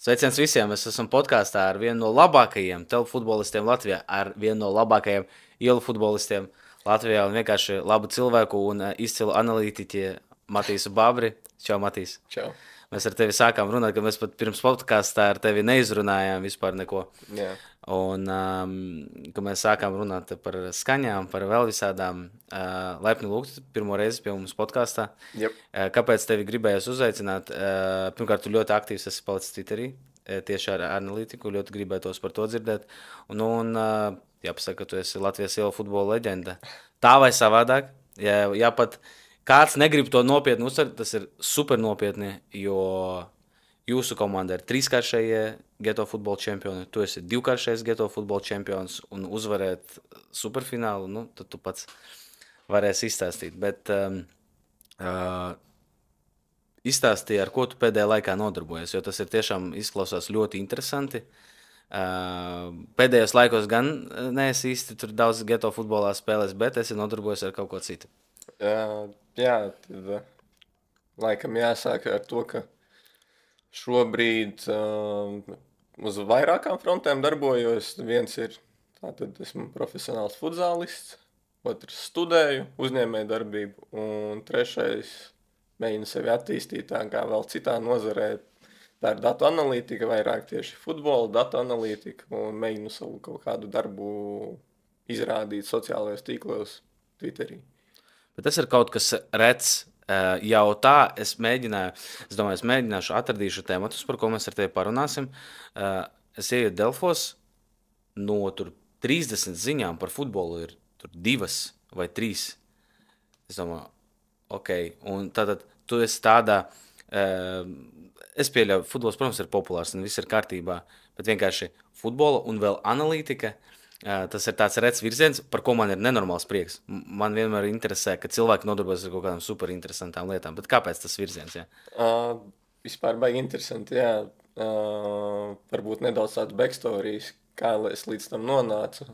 Sveiciens visiem! Mēs esam podkāstā ar vienu no labākajiem telefutbolistiem Latvijā, ar vienu no labākajiem ielu futbolistiem Latvijā un vienkārši labu cilvēku un izcilu analītiķi Matīsu Babri. Čau, Matīs! Čau. Mēs ar tevi sākām runāt, ka mēs pat pirms podkāstā ar tevi neizrunājām vispār neko. Jā. Un, kad mēs sākām runāt par skaņām, par vēl visādām, laipni lūgt pirmo reizi pie mums podkāstā. Yep. Kāpēc tevi gribējās uzaicināt? Pirmkārt, tu ļoti aktīvs esi palicis Twitterī, tieši ar analītiku, ļoti gribētos par to dzirdēt. Un jāpasaka, ka tu esi Latvijas ielu futbola leģenda. Tā vai savādāk, ja pat kāds negrib to nopietni uztvert, tas ir super nopietni, jo jūsu komanda ir trīskāršējie Geto futbola čempioni, tu esi divkāršējais Geto futbola čempions un uzvarēt superfinālu, tad tu pats varēsi izstāstīt. Bet izstāstīji, ar ko tu pēdējā laikā nodarbojies, jo tas ir tiešām izklausās ļoti interesanti. Pēdējos laikos gan neesi īsti tur daudz Geto futbolā spēlēs, bet esi nodarbojies ar kaut ko citu. Jā, tad laikam jāsāk ar to, ka šobrīd uz vairākām frontēm darbojos. Viens ir, tātad esmu profesionāls futzālists, otrs studēju uzņēmēju darbību, un trešais mēģinu sevi attīstīt tā kā vēl citā nozarē. Tā ir datu analītika, vairāk tieši futbola datu analītika, un mēģinu savu kaut kādu darbu izrādīt sociālajos tīklos, Twitterī. Bet tas ir kaut kas rets. Jau tā, es mēģināšu, atradīšu tematus, par ko mēs ar tevi parunāsim. Es eju Delfos, no 30 ziņām par futbolu ir 2 vai 3. Es domāju, ok, un tātad tu esi tādā, es pieļauju, futbols, protams, ir populārs un viss ir kārtībā, bet vienkārši futbola un vēl analītika, tas ir tāds rets virziens, par ko man ir nenormāls prieks. Man vienmēr interesē, ka cilvēki nodarbojas ar kaut kādām super interesantām lietām. Bet kāpēc tas virziens? Vispār baigi interesanti, jā. Varbūt nedaudz tāds backstories, kā es līdz tam nonācu.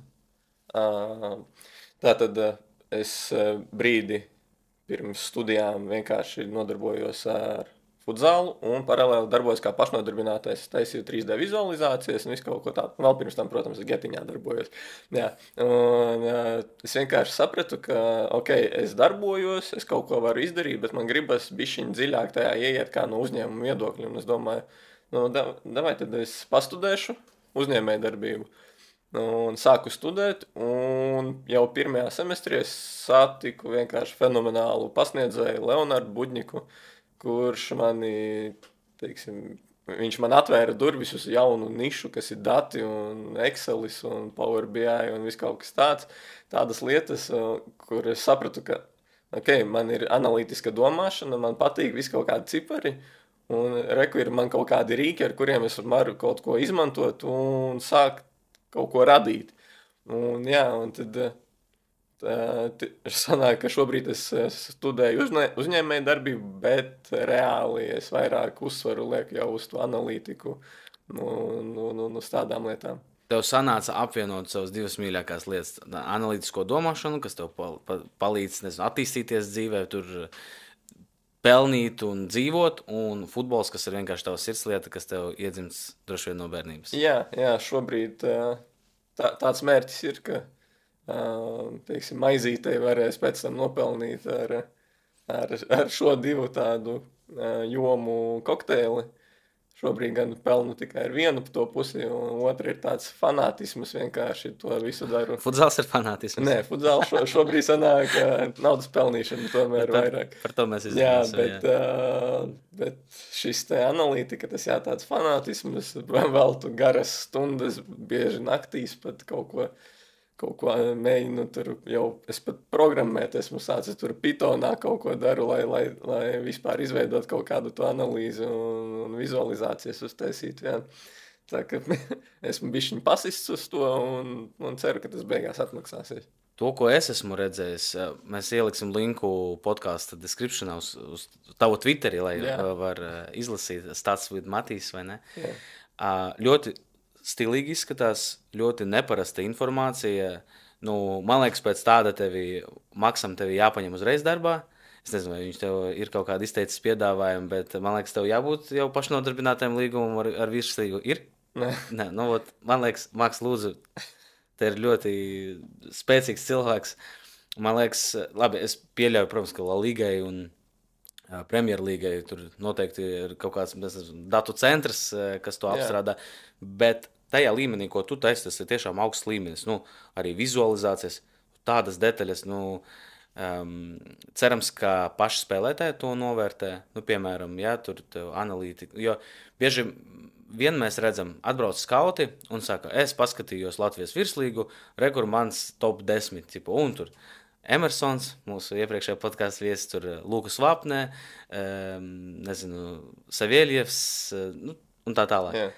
Tātad es brīdi pirms studijām vienkārši nodarbojos ar futzālu un paralēli darbojos kā pašnodarbinātais. Es taisīju 3D vizualizācijas un visu kaut ko tādu. Vēl pirms tam, protams, es getiņā darbojos. Jā. Un es vienkārši sapratu, ka, ok, es darbojos, es kaut ko varu izdarīt, bet man gribas bišķiņ dziļāk tajā ieiet kā no uzņēmuma viedokļa. Un es domāju, davai tad es pastudēšu uzņēmēju darbību. Un sāku studēt, un jau pirmajā semestrī es satiku vienkārši fenomenālu pasniedzēju Leonardu Budņiku, kurš mani, viņš man atvēra durvis uz jaunu nišu, kas ir dati un Excelis un Power BI un viss kaut kas tāds. Tādas lietas, kur es sapratu, ka, ok, man ir analītiska domāšana, man patīk viss kaut kādi cipari, un reku ir man kaut kādi rīki, ar kuriem es varu kaut ko izmantot un sākt kaut ko radīt. Un jā, un tad sanāk, ka šobrīd es studēju uzņēmēju darbību, bet reāli es vairāk uzsvaru lieku jau uz to analītiku un uz tādām lietām. Tev sanāca apvienot savas 2 mīļākās lietas. Analītisko domāšanu, kas tev palīdz attīstīties dzīvē, tur pelnīt un dzīvot, un futbols, kas ir vienkārši tava sirdslieta, kas tev iedzimts droši vien no bērnības. Jā, šobrīd tāds mērķis ir, ka maizītei varēs pēc tam nopelnīt ar šo 2 tādu jomu kokteili. Šobrīd gan pelnu tikai ar vienu to pusi, un otra ir tāds fanātisms, vienkārši to visu daru. Futzāls ir fanātisms? Nē, futzāls šobrīd sanāk naudas pelnīšana tomēr vairāk. Par to mēs izdarāsim. Jā, bet šis te analītika, tas tāds fanātisms, veltu garas stundas, bieži naktīs pat kaut ko mēģinu tur jau, es pat programmēt, esmu sācis tur Pythonā kaut ko daru, lai vispār izveidot kaut kādu to analīzi un vizualizācijas uztaisīt, jā. Tā ka esmu bišķiņ pasists uz to un ceru, ka tas beigās atmaksāsies. To, ko es esmu redzējis, mēs ieliksim linku podkāsta descriptionā uz tavu Twitteri, lai var izlasīt Stats with Matīs, vai ne? Jā. Ļoti stilīgi izskatās, ļoti neparasta informācija. Man liekas, pēc tāda Maksam tevi jāpaņem uzreiz darbā, Es nezinu, vai viņš tev ir kaut kāda izteicis piedāvājuma, bet man liekas, tev jābūt jau pašnodarbinātiem līgumam ar virslīgu. Ir? Nē. Nē, nu, man liekas, Maks Lūdzu, te ir ļoti spēcīgs cilvēks. Man liekas, labi, es pieļauju, protams, ka La Ligai un Premjerlīgai tur noteikti ir kaut kāds nezinu, datu centrs, kas to apstrādā, bet tajā līmenī, ko tu taisi, tas ir tiešām augsts līmenis. Nu, arī vizualizācijas, tādas detaļas, cerams, ka paši spēlētāji to novērtē. Nu, piemēram, ja tur analītika, jo bieži vien mēs redzam, atbrauc skauti un saka, es paskatījos Latvijas virslīgu, rekur mans top 10, tipu, un tur Emersons, mūsu iepriekšējā podkāstu viesis, tur Lukas Vapnē, nezinu, Saviļievs, un tā tālāk. Yeah.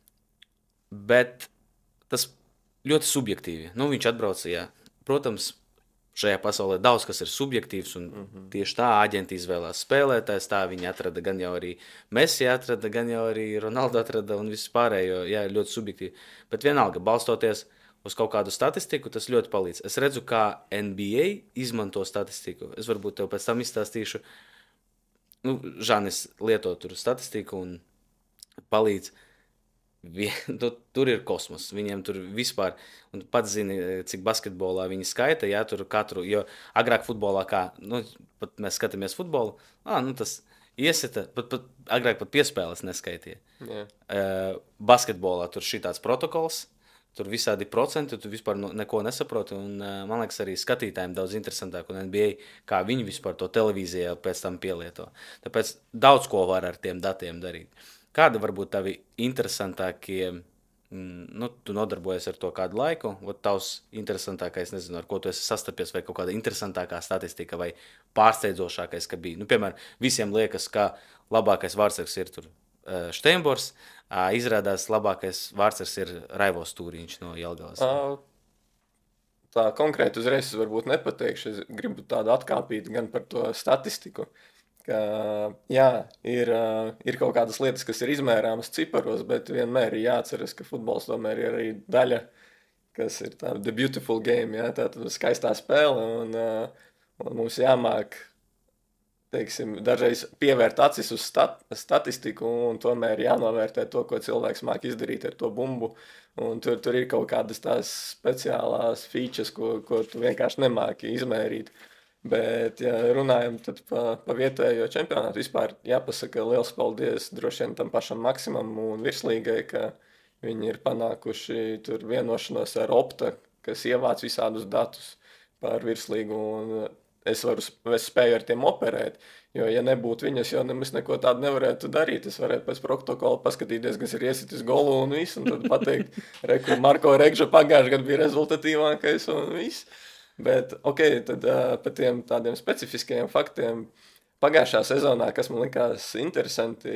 Bet tas ļoti subjektīvi. Nu, viņš atbrauca, jā. Protams, šajā pasaulē daudz kas ir subjektīvs, un tieši tā aģenti izvēlās spēlētājs, tā viņi atrada, gan jau arī Messi atrada, gan jau arī Ronaldo atrada, un viss pārējo, jā, ļoti subjektīvi. Bet vienalga, balstoties uz kaut kādu statistiku, tas ļoti palīdz. Es redzu, kā NBA izmanto statistiku. Es varbūt tev pēc tam izstāstīšu. Nu, Žanis lieto tur statistiku un palīdz. Tur ir kosmos. Viņiem tur vispār, un pats zini, cik basketbolā viņi skaita, jā, tur katru, jo agrāk futbolā kā, nu, pat mēs skatāmies futbolu, tas iesita, pat agrāk pat piespēles neskaitīja. Yeah. Basketbolā tur šitāds protokols, tur visādi procenti, tu vispār neko nesaproti, un man liekas arī skatītājiem daudz interesantāk, un NBA, kā viņi vispār to televīzijā pēc tam pielieto. Tāpēc daudz ko var ar tiem datiem darīt. Kāda varbūt tavi interesantākie, tu nodarbojies ar to kādu laiku, tavs interesantākais, nezinu, ar ko tu esi sastapies, vai kaut kāda interesantākā statistika, vai pārsteidzošākais, ka bija. Nu, piemēram, visiem liekas, ka labākais vārdsargs ir tur Steinbors, izrādās labākais vārdsargs ir Raivos Tūriņš no Jelgavas. Tā konkrēti uzreiz es varbūt nepateikšu, es gribu tādu atkāpīt gan par to statistiku, ka, jā, ir kaut kādas lietas, kas ir izmērāmas ciparos, bet vienmēr ir jāatceras, ka futbols tomēr ir arī daļa, kas ir tā the beautiful game, jā, tā skaistā spēle, un mums jāmāk, teiksim, dažreiz pievērt acis uz statistiku un tomēr jānovērtē to, ko cilvēks māk izdarīt ar to bumbu. Un tur ir kaut kādas tās speciālās features, ko tu vienkārši nemāki izmērīt. Bet, ja runājam tad pa vietējo čempionātu, vispār jāpasaka liels paldies droši vien tam pašam Maksimam un Virslīgai, ka viņi ir panākuši tur vienošanos ar Opta, kas ievāc visādus datus par Virslīgu, un es spēju ar tiem operēt, jo, ja nebūtu viņas, jo nemaz neko tādu nevarētu darīt. Es varētu pēc protokola paskatīties, kas ir iesitis golu un visu, un tad pateikt, Marko Regža pagājušajā gadā bija rezultatīvākais un viss. Bet, tad par tiem tādiem specifiskajiem faktiem pagājušā sezonā, kas man likās interesanti,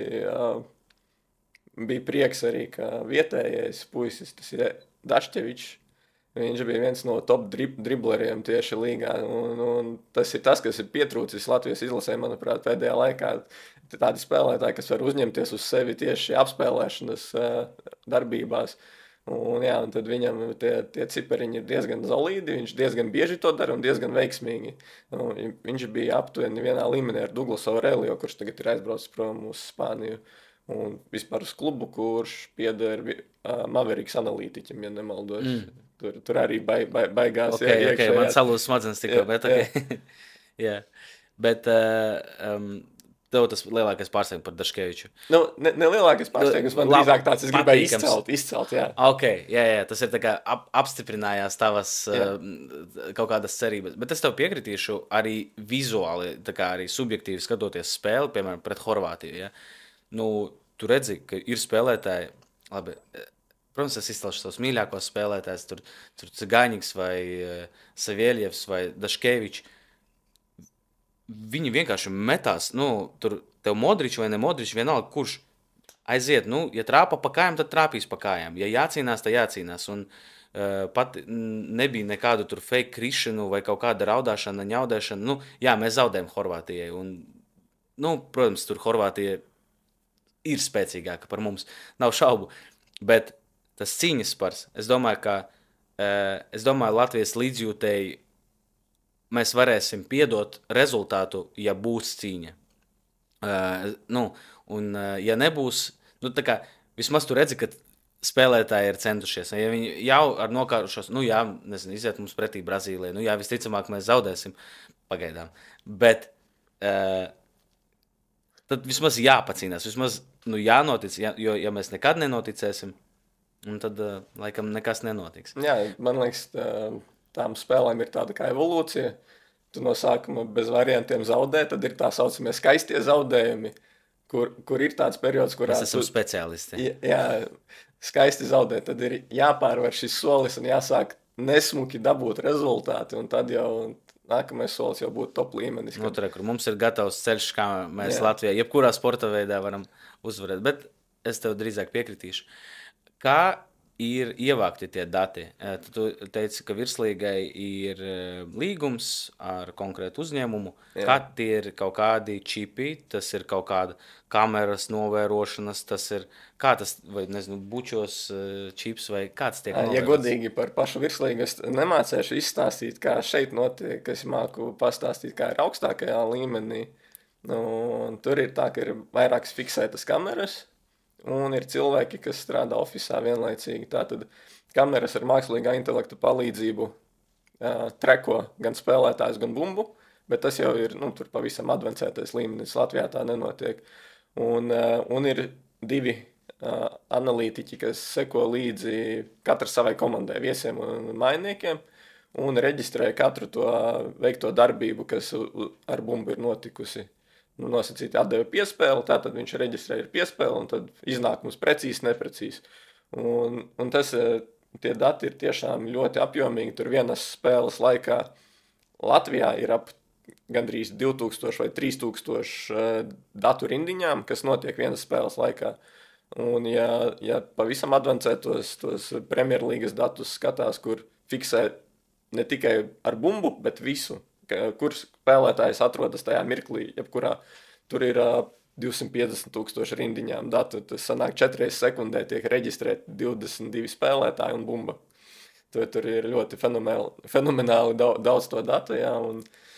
bija prieks arī, ka vietējais puisis, tas ir Dašķevičs. Viņš bija viens no top dribleriem tieši līgā, un tas ir tas, kas ir pietrūcis Latvijas izlasē, manuprāt, pēdējā laikā. Tādi spēlētāji, kas var uzņemties uz sevi tieši apspēlēšanas darbībās. Un tad viņam tie cipariņi ir diezgan solīdi, viņš diezgan bieži to dara un diezgan veiksmīgi. Viņš bija aptuveni vienā līmenī ar Douglasu Aurelio, kurš tagad ir aizbraucis prom uz Spāniju. Un vispār uz klubu, kurš pieder Mavericks analītiķim, ja nemaldos. Tur arī baigās. Okay, man salūz smadzenes tikko, bet jā. Bet tev tas lielākais pārsteigums par Daškeviču. Ne lielākais pārsteigums, man drīzāk tāds, es gribēju izcelt, jā. Jā, tas ir tā kā apstiprinājās tavas kaut kādas cerības. Bet es tev piekritīšu arī vizuāli, tā kā arī subjektīvi skatoties spēli, piemēram, pret Horvātiju, ja. Tu redzi, ka ir spēlētāji, labi, protams, es izcelšu savus mīļākos spēlētājus, tur Cigaņiks vai Saviļievs vai Daškevičs. Viņi vienkārši metās, tur tev Modrič vai ne Modrič, vienalga, kurš aiziet, ja trāpa pa kājām, tad trāpīs pa kājām. Ja jācīnās, tad jācīnās. Un pat nebija nekādu tur fake krišanu vai kaut kāda raudāšana, ņaudēšana. Jā, mēs zaudējam Horvātijai. Un, protams, tur Horvātija ir spēcīgāka par mums, nav šaubu, bet tas cīņas spars, es domāju, Latvijas līdzjūtēji mēs varēsim piedot rezultātu, ja būs cīņa. Ja nebūs, tā kā vismaz tu redzi, ka spēlētāji ir centušies. Ja viņi jau ar nokārušos, iziet mums pretī Brazīlijai, visticamāk mēs zaudēsim pagaidām. Bet tad vismaz jāpacīnās, vismaz jānotic, jo ja mēs nekad nenoticēsim, tad laikam nekas nenotiks. Jā, man liekas, tām spēlēm ir tāda kā evolūcija. Tu no sākuma bez variantiem zaudē, tad ir tā saucamie skaistie zaudējumi, kur ir tāds periods, kurā mēs esam speciālisti. Jā, skaisti zaudē, tad ir jāpārvar šis solis un jāsāk nesmuki dabūt rezultāti, un tad jau nākamais solis jau būtu top līmenis. Kur mums ir gatavs ceļš, kā mēs Latvijā, jebkurā sporta veidā varam uzvarēt, bet es tev drīzāk piekritīšu. Kā ir ievākti tie dati? Tu teici, ka virslīgai ir līgums ar konkrētu uzņēmumu. Jā. Kā tie ir kaut kādi čipi, tas ir kaut kāda kameras novērošanas, tas ir kā tas, vai nezinu, bučos čips vai kāds tiek novērots? Ja godīgi par pašu virslīgu, es nemācēšu izstāstīt, kā šeit notiek, es māku pastāstīt, kā ir augstākajā līmenī. Tur ir tā, ka ir vairākas fiksētas kameras, un ir cilvēki, kas strādā ofisā vienlaicīgi. Tātad kameras ar mākslīgā intelekta palīdzību treko gan spēlētājs, gan bumbu, bet tas jau ir tur pavisam advancētais līmenis. Latvijā tā nenotiek. Un ir divi analītiķi, kas seko līdzi katrs savai komandai, viesiem un mainiekiem, un reģistrē katru to veikto darbību, kas ar bumbu ir notikusi. Nosacīti atdeva piespēli, tātad viņš reģistrē ir piespēli, un tad iznāk mums precīzi, neprecīzi. Un tie dati ir tiešām ļoti apjomīgi. Tur vienas spēles laikā Latvijā ir ap gandrīz 2000 vai 3000 datu rindiņām, kas notiek vienas spēles laikā. Un ja pavisam advancētos tos Premjerlīgas datus skatās, kur fiksē ne tikai ar bumbu, bet visu, kur spēlētājs atrodas tajā mirklī, jebkurā tur ir 250,000 rindiņām datu. Tas sanāk 4 sekundē tiek reģistrēti 22 spēlētāji un bumba. Tur ir ļoti fenomenāli daudz to datu, jā, un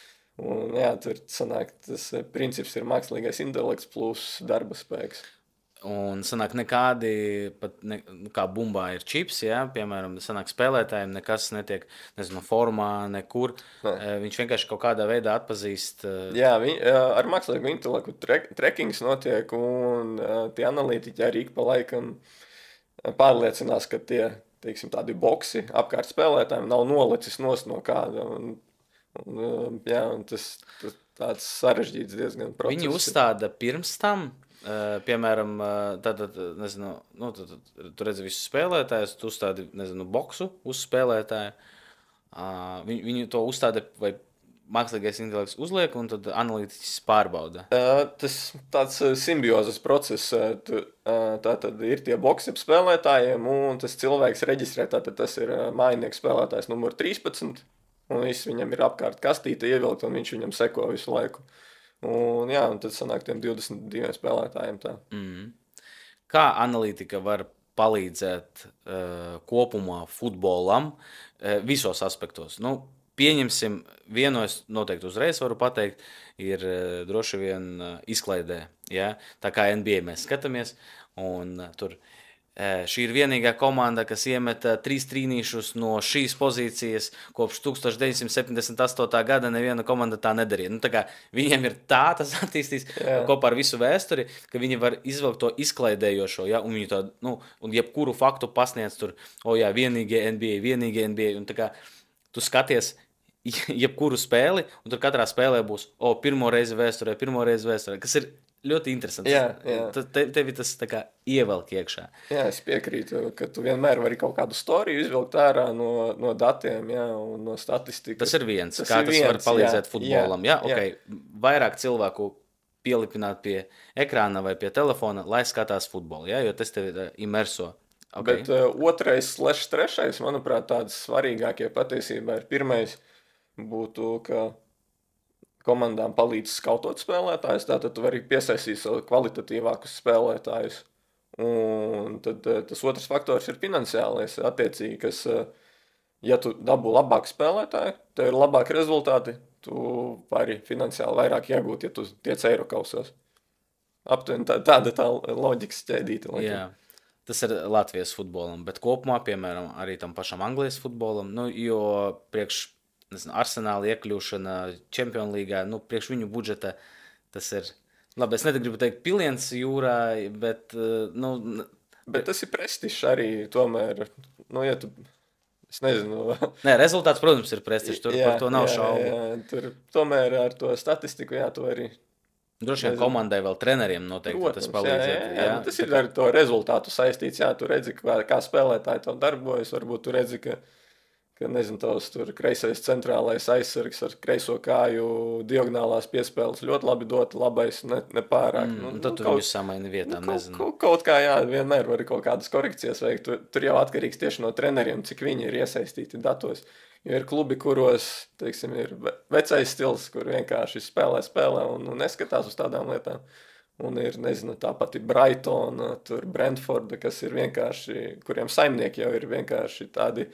tur sanāk tas princips ir mākslīgais intelekts plus darba spēks. Un sanāk nekādi, pat kā bumbā ir čips, ja? Piemēram, sanāk spēlētājiem nekas netiek, nezinu, formā, nekur. Viņš vienkārši kaut kādā veidā atpazīst. Jā, ar mākslīgu intelektu trekings notiek, un tie analītiķi arī ik pa laikam pārliecinās, ka tie, teiksim, tādi boksi apkārt spēlētājiem nav nolicis nos no kāda. Un tas tāds sarežģīts diezgan process. Viņi uzstāda pirms tam. Piemēram, nezinu, tu redzi visus spēlētājus, tu uzstādi, nezinu, boksu uz spēlētāju. Viņi to uzstāda vai mākslīgais intelekts uzliek, un tad analītiķis pārbauda. Tas tāds simbiozes process. Tātad ir tie boksi ap spēlētājiem, un tas cilvēks reģistrē, tātad tas ir mājinieks spēlētājs numur 13, un viss viņam ir apkārt kastīte ievilkt, un viņš viņam seko visu laiku. Un tad sanāk tiem 22 spēlētājiem tā. Kā analītika var palīdzēt kopumā futbolam visos aspektos? Pieņemsim, vienu es noteikti uzreiz varu pateikt, ir droši vien izklaidē. Ja? Tā kā NBA mēs skatāmies, un tur šī ir vienīgā komanda, kas iemeta 3 trīnīšus no šīs pozīcijas kopš 1978. gada. Neviena komanda tā nedarīja. Tā kā viņiem ir tas attīstīs kopā ar visu vēsturi, ka viņi var izvilkt to izklaidējošo, ja, un viņi to, un jebkuru faktu pasniedz tur, vienīgie NBA, un tā kā tu skaties jebkuru spēli, un tur katrā spēlē būs, pirmo reizi vēsturē, kas ir ļoti interesants. Jā. Tevi tas tā kā ievelk iekšā. Jā, es piekrītu, ka tu vienmēr vari kaut kādu storiju izvilkt ārā no datiem, jā, un no statistikas. Tas ir viens, tas var palīdzēt futbolam. Jā. Okay. Vairāk cilvēku pielipināt pie ekrāna vai pie telefona, lai skatās futbolu, jā, jo tas tevi imerso. Okay. Bet otrais/trešais, manuprāt, tāds svarīgākie patiesībā ir pirmais būtu, ka komandām palīdz skautot spēlētājus, tātad tu vari piesaistīt kvalitatīvākus spēlētājus. Un tad tas otrs faktors ir finansiālais, attiecīgi, kas, ja tu dabū labāku spēlētāju, tev ir labāki rezultāti, tu vari finansiāli vairāk iegūt, ja tu tiec Eirokausos. Aptuveni tāda tā loģikas ķēdīte, laikam. Jā. Tas ir Latvijas futbolam, bet kopumā, piemēram, arī tam pašam Anglijas futbolam, nu, jo priekš, nezinu, Arsenāla iekļūšana Champions Līgā, nu, priekš viņu budžeta tas ir, labi, es negribu teikt piliens jūrā, bet, nu, Bet tas ir prestižs arī tomēr, nu, ja tu, es nezinu, nē, rezultāts, protams, ir prestižs, tur par to nav šaubu. jā, tur tomēr ar to statistiku, jā, tu arī, Droši vien komandai vēl treneriem noteikti tas protams, jā, palīdzētu. nu, tas ir ar to rezultātu saistīts, jā, tu redzi, kā spēlētāji to darbojas, varbūt tu redzi, ka nezinu, tavs tur kreisais centrālais aizsargs ar kreiso kāju diagonālās piespēles ļoti labi dot, labais nepārāk. Un tad tu viņus samaini vietām, nezinu. Kaut kā, jā, vienmēr var kaut kādas korekcijas veikt. Tur jau atkarīgs tieši no treneriem, cik viņi ir iesaistīti datos. Jo ir klubi, kuros, teiksim, ir vecais stils, kur vienkārši spēlē un neskatās uz tādām lietām. Un ir, nezinu, tā pati Brightona, tur Brentforda, kas ir vienkārši, kuriem saimnieki jau ir vienkārši tādi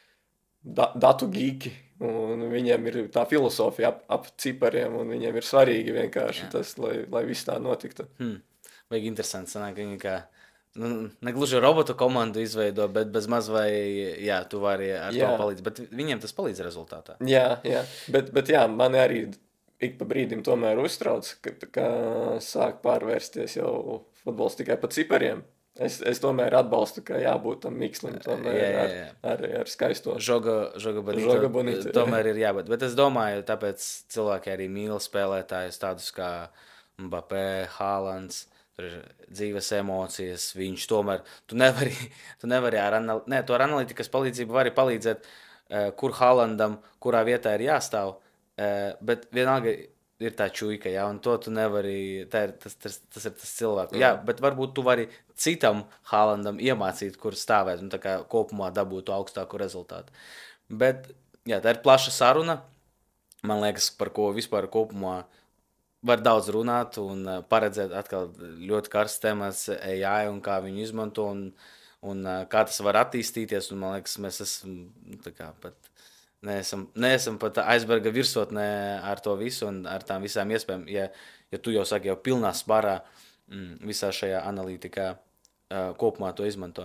datu gīki, un viņiem ir tā filozofija ap cipariem, un viņiem ir svarīgi vienkārši tas, lai viss tā notiktu. Vajag interesanti sanāk, ka viņi kā, nu, negluži robotu komandu izveido, bet bez maz vai, jā, tu vari ar to palīdz, bet viņiem tas palīdz rezultātā. Jā, bet jā, mani arī ik pa brīdim tomēr uztrauc, ka sāk pārvērsties jau futbols tikai pa cipariem. Es tomēr atbalstu, ka jābūt tam mikslim tomēr ar skaisto. Žoga bonito. Tomēr ir jābūt. Bet es domāju, tāpēc cilvēki arī mīl spēlētājus tādus kā Mbappé, Haalands, tur ir dzīves emocijas, viņš tomēr, tu nevari ar analītikas palīdzību vari palīdzēt, kur Haalandam, kurā vietā ir jāstāv, bet vienalga ir tā čuika, jā, un to tu nevari, tas ir tas cilvēks. Jā, bet varbūt tu vari citam Haalandam iemācīt, kur stāvēt, un tā kā kopumā dabūtu augstāku rezultātu. Bet, jā, tā ir plaša saruna. Man liekas, par ko vispār kopumā var daudz runāt un paredzēt atkal ļoti karsts temats AI un kā viņu izmanto un kā tas var attīstīties, un man liekas, mēs esam, tā kā pat neesam pat aizberga virsotnē ar to visu un ar tām visām iespējām, ja tu jau saki, jau pilnā sparā visā šajā analītikā kopumā to izmanto.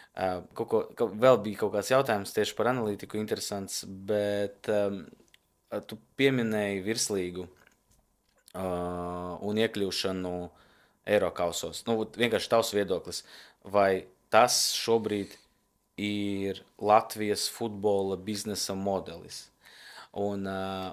Vēl bija kaut kāds jautājums tieši par analītiku interesants, bet tu pieminēji virslīgu un iekļūšanu Eirokausos. Nu, vienkārši tavs viedoklis, vai tas šobrīd ir Latvijas futbola biznesa modelis. Un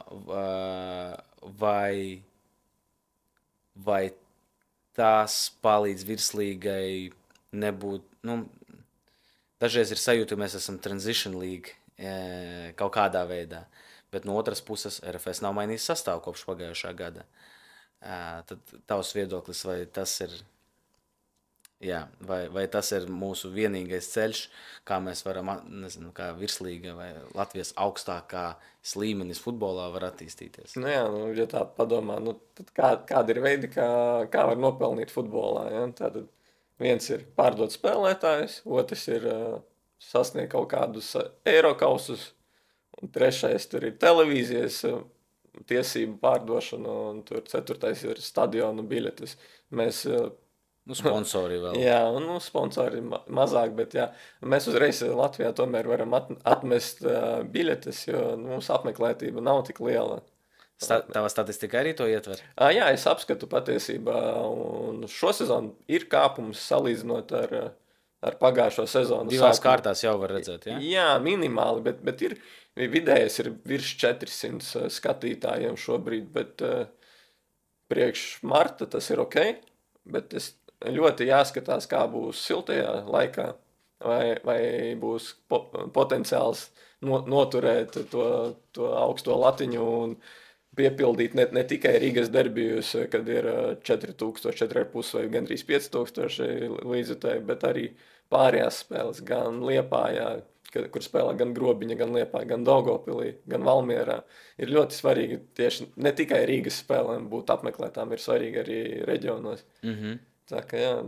vai tas palīdz virslīgai nebūt, nu, dažreiz ir sajūta, ka mēs esam transition league kaut kādā veidā, bet no otras puses RFS nav mainījis sastāvu kopš pagājušā gada. Tad tavs viedoklis, vai tas ir... Jā, vai tas ir mūsu vienīgais ceļš, kā mēs varam, nezinu, kā virslīga vai Latvijas augstākā līmenis futbolā var attīstīties? Nu jā, ja tā padomā, nu tad kādi ir veidi, kā var nopelnīt futbolā, ja? Tātad viens ir pārdot spēlētājus, otrs ir sasniegt kaut kādus Eirokausus, un trešais tur ir televīzijas tiesību pārdošana, un tur ceturtais ir stadionu biļetes. Mēs... Nu, sponsori vēl. Jā, nu, sponsori mazāk, bet jā, mēs uzreiz Latvijā tomēr varam atmest biļetes, jo mūsu apmeklētība nav tik liela. Tava statistika arī to ietver? Jā, es apskatu patiesībā, un šo sezonu ir kāpums salīdzinot ar pagājušo sezonu. Divās kārtās jau var redzēt, jā? Jā, minimāli, bet ir vidējais ir virs 400 skatītājiem šobrīd, bet priekš marta tas ir ok, bet ļoti jāskatās, kā būs siltajā laikā, vai būs potenciāls noturēt to augsto latiņu un piepildīt ne tikai Rīgas derbijus, kad ir 4000, 4,5 vai gandrīz 5000 līdzjutēji, bet arī pārējās spēles, gan Liepājā, kur spēlē gan Grobiņa, gan Liepāja, gan Daugavpilī, gan Valmierā. Ir ļoti svarīgi tieši ne tikai Rīgas spēlēm būt apmeklētām, ir svarīgi arī reģionos. Tā kā jā.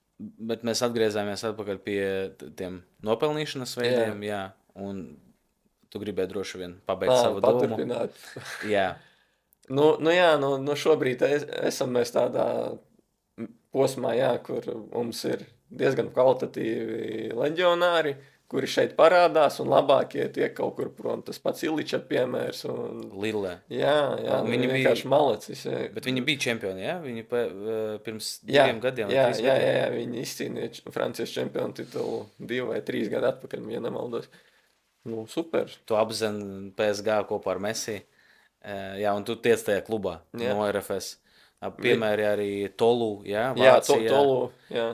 Bet mēs atgriezāmies atpakaļ pie tiem nopelnīšanas veidiem, jā, un Tu gribēji droši vien pabeigt savu domu. Paturpināt. Jā. Jā, šobrīd esam mēs tādā posmā, jā, kur mums ir diezgan kvalitatīvi leģionāri, kuri šeit parādās, un labākie tiek kaut kur prom. Tas pats Iliča piemērs. Lille. Jā, viņi vienkārši malacis. Jā. Bet viņi bija čempioni, jā? Viņi pirms 2 gadiem vai 3 gadiem? Jā, viņi izcīnīja Francijas čempionu titulu 2 vai 3 gadu atpakaļ, ja nemaldos. Super. Tu apzini PSG kopā ar Messi. Jā, un tu tiec tajā klubā no RFS. Piemēri arī Tolu, jā, Vācijā. Jā, Tolu, jā.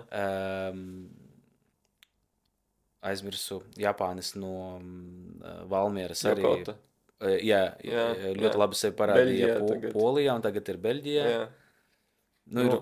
Aizmirsu Japānis no Valmieras arī. Jokota. Jā, ļoti labi sevi parādīja Polijā, un tagad ir Beļģijā. Jā.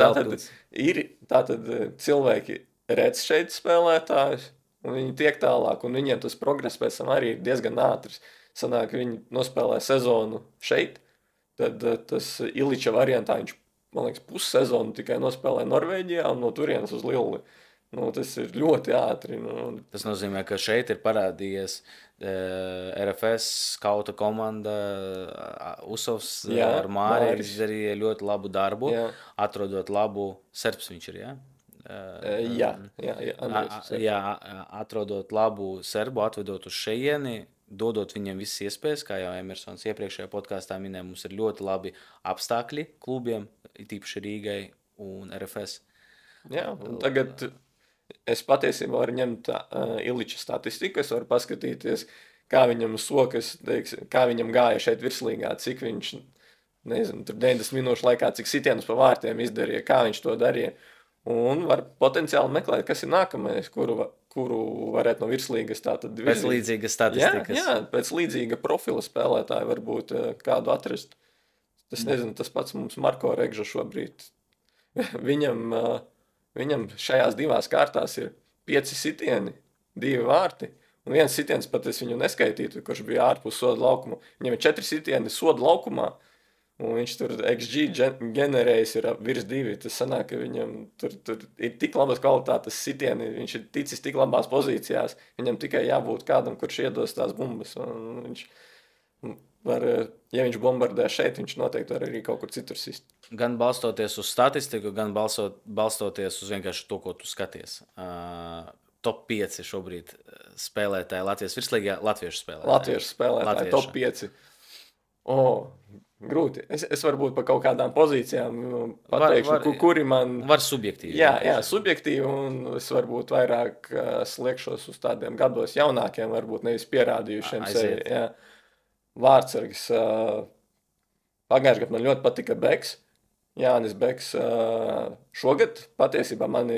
Tātad cilvēki redz šeit spēlētājus, un viņi tiek tālāk, un viņiem tas progress pēc tam arī ir diezgan ātrs. Sanāk, viņi nospēlē sezonu šeit, tad tas Iliča variantā viņš, man liekas, pussezonu tikai nospēlē Norvēģijā un no turienes uz Lilli. Tas ir ļoti ātri. Tas nozīmē, ka šeit ir parādījies RFS skauta komanda, Usovs ar Māri izdarīja ļoti labu darbu, atrodot labu, serbs viņš ir, jā? Jā, atrodot labu serbu, atvedot uz šejieni, dodot viņiem visas iespējas, kā jau Emersons iepriekšējā podkāstā minēja, mums ir ļoti labi apstākļi klubiem, tīpaši Rīgai un RFS. Jā, un tagad es patiesībā varu ņemt Iliča statistiku, es varu paskatīties, kā viņam sokas, kā viņam gāja šeit virslīgā, cik viņš, nezinu, tur 90 minūšu laikā, cik sitienus pa vārtiem izdarīja, kā viņš to darīja. Un var potenciāli meklēt, kas ir nākamais, kuru varētu no virslīgas tātad... Pēc līdzīgas statistikas. Jā, pēc līdzīga profila spēlētāja varbūt kādu atrast. Es nezinu, tas pats mums Marko Regža šobrīd. Viņam šajās 2 kārtās ir 5 sitieni, 2 vārti, un 1 sitiens pat es viņu neskaitītu, kurš bija ārpus soda laukuma. Viņam ir 4 sitieni soda laukumā, un viņš tur XG generējis ir virs 2. Tas sanāk, ka viņam tur ir tik labas kvalitātes sitieni, viņš ir ticis tik labās pozīcijās, viņam tikai jābūt kādam, kurš iedos tās bumbas. Un viņš var, ja viņš bombardē šeit, viņš noteikti var arī kaut kur citur sist. Gan balstoties uz statistiku, gan balstoties uz vienkārši to, ko tu skaties. Top 5 šobrīd spēlētāji Latvijas virslīgā, latviešu spēlētāji. Top 5. Grūti. Es varbūt par kaut kādām pozīcijām pateikšu, kuri man... Var subjektīvi. Jā, subjektīvi, un es varbūt vairāk sliekšos uz tādiem gados jaunākiem, varbūt nevis pierādījušiem sevi. Jā. Vārtsargis. Pagājušajā gadā man ļoti patika Beks. Jānis Beks. Šogad patiesībā mani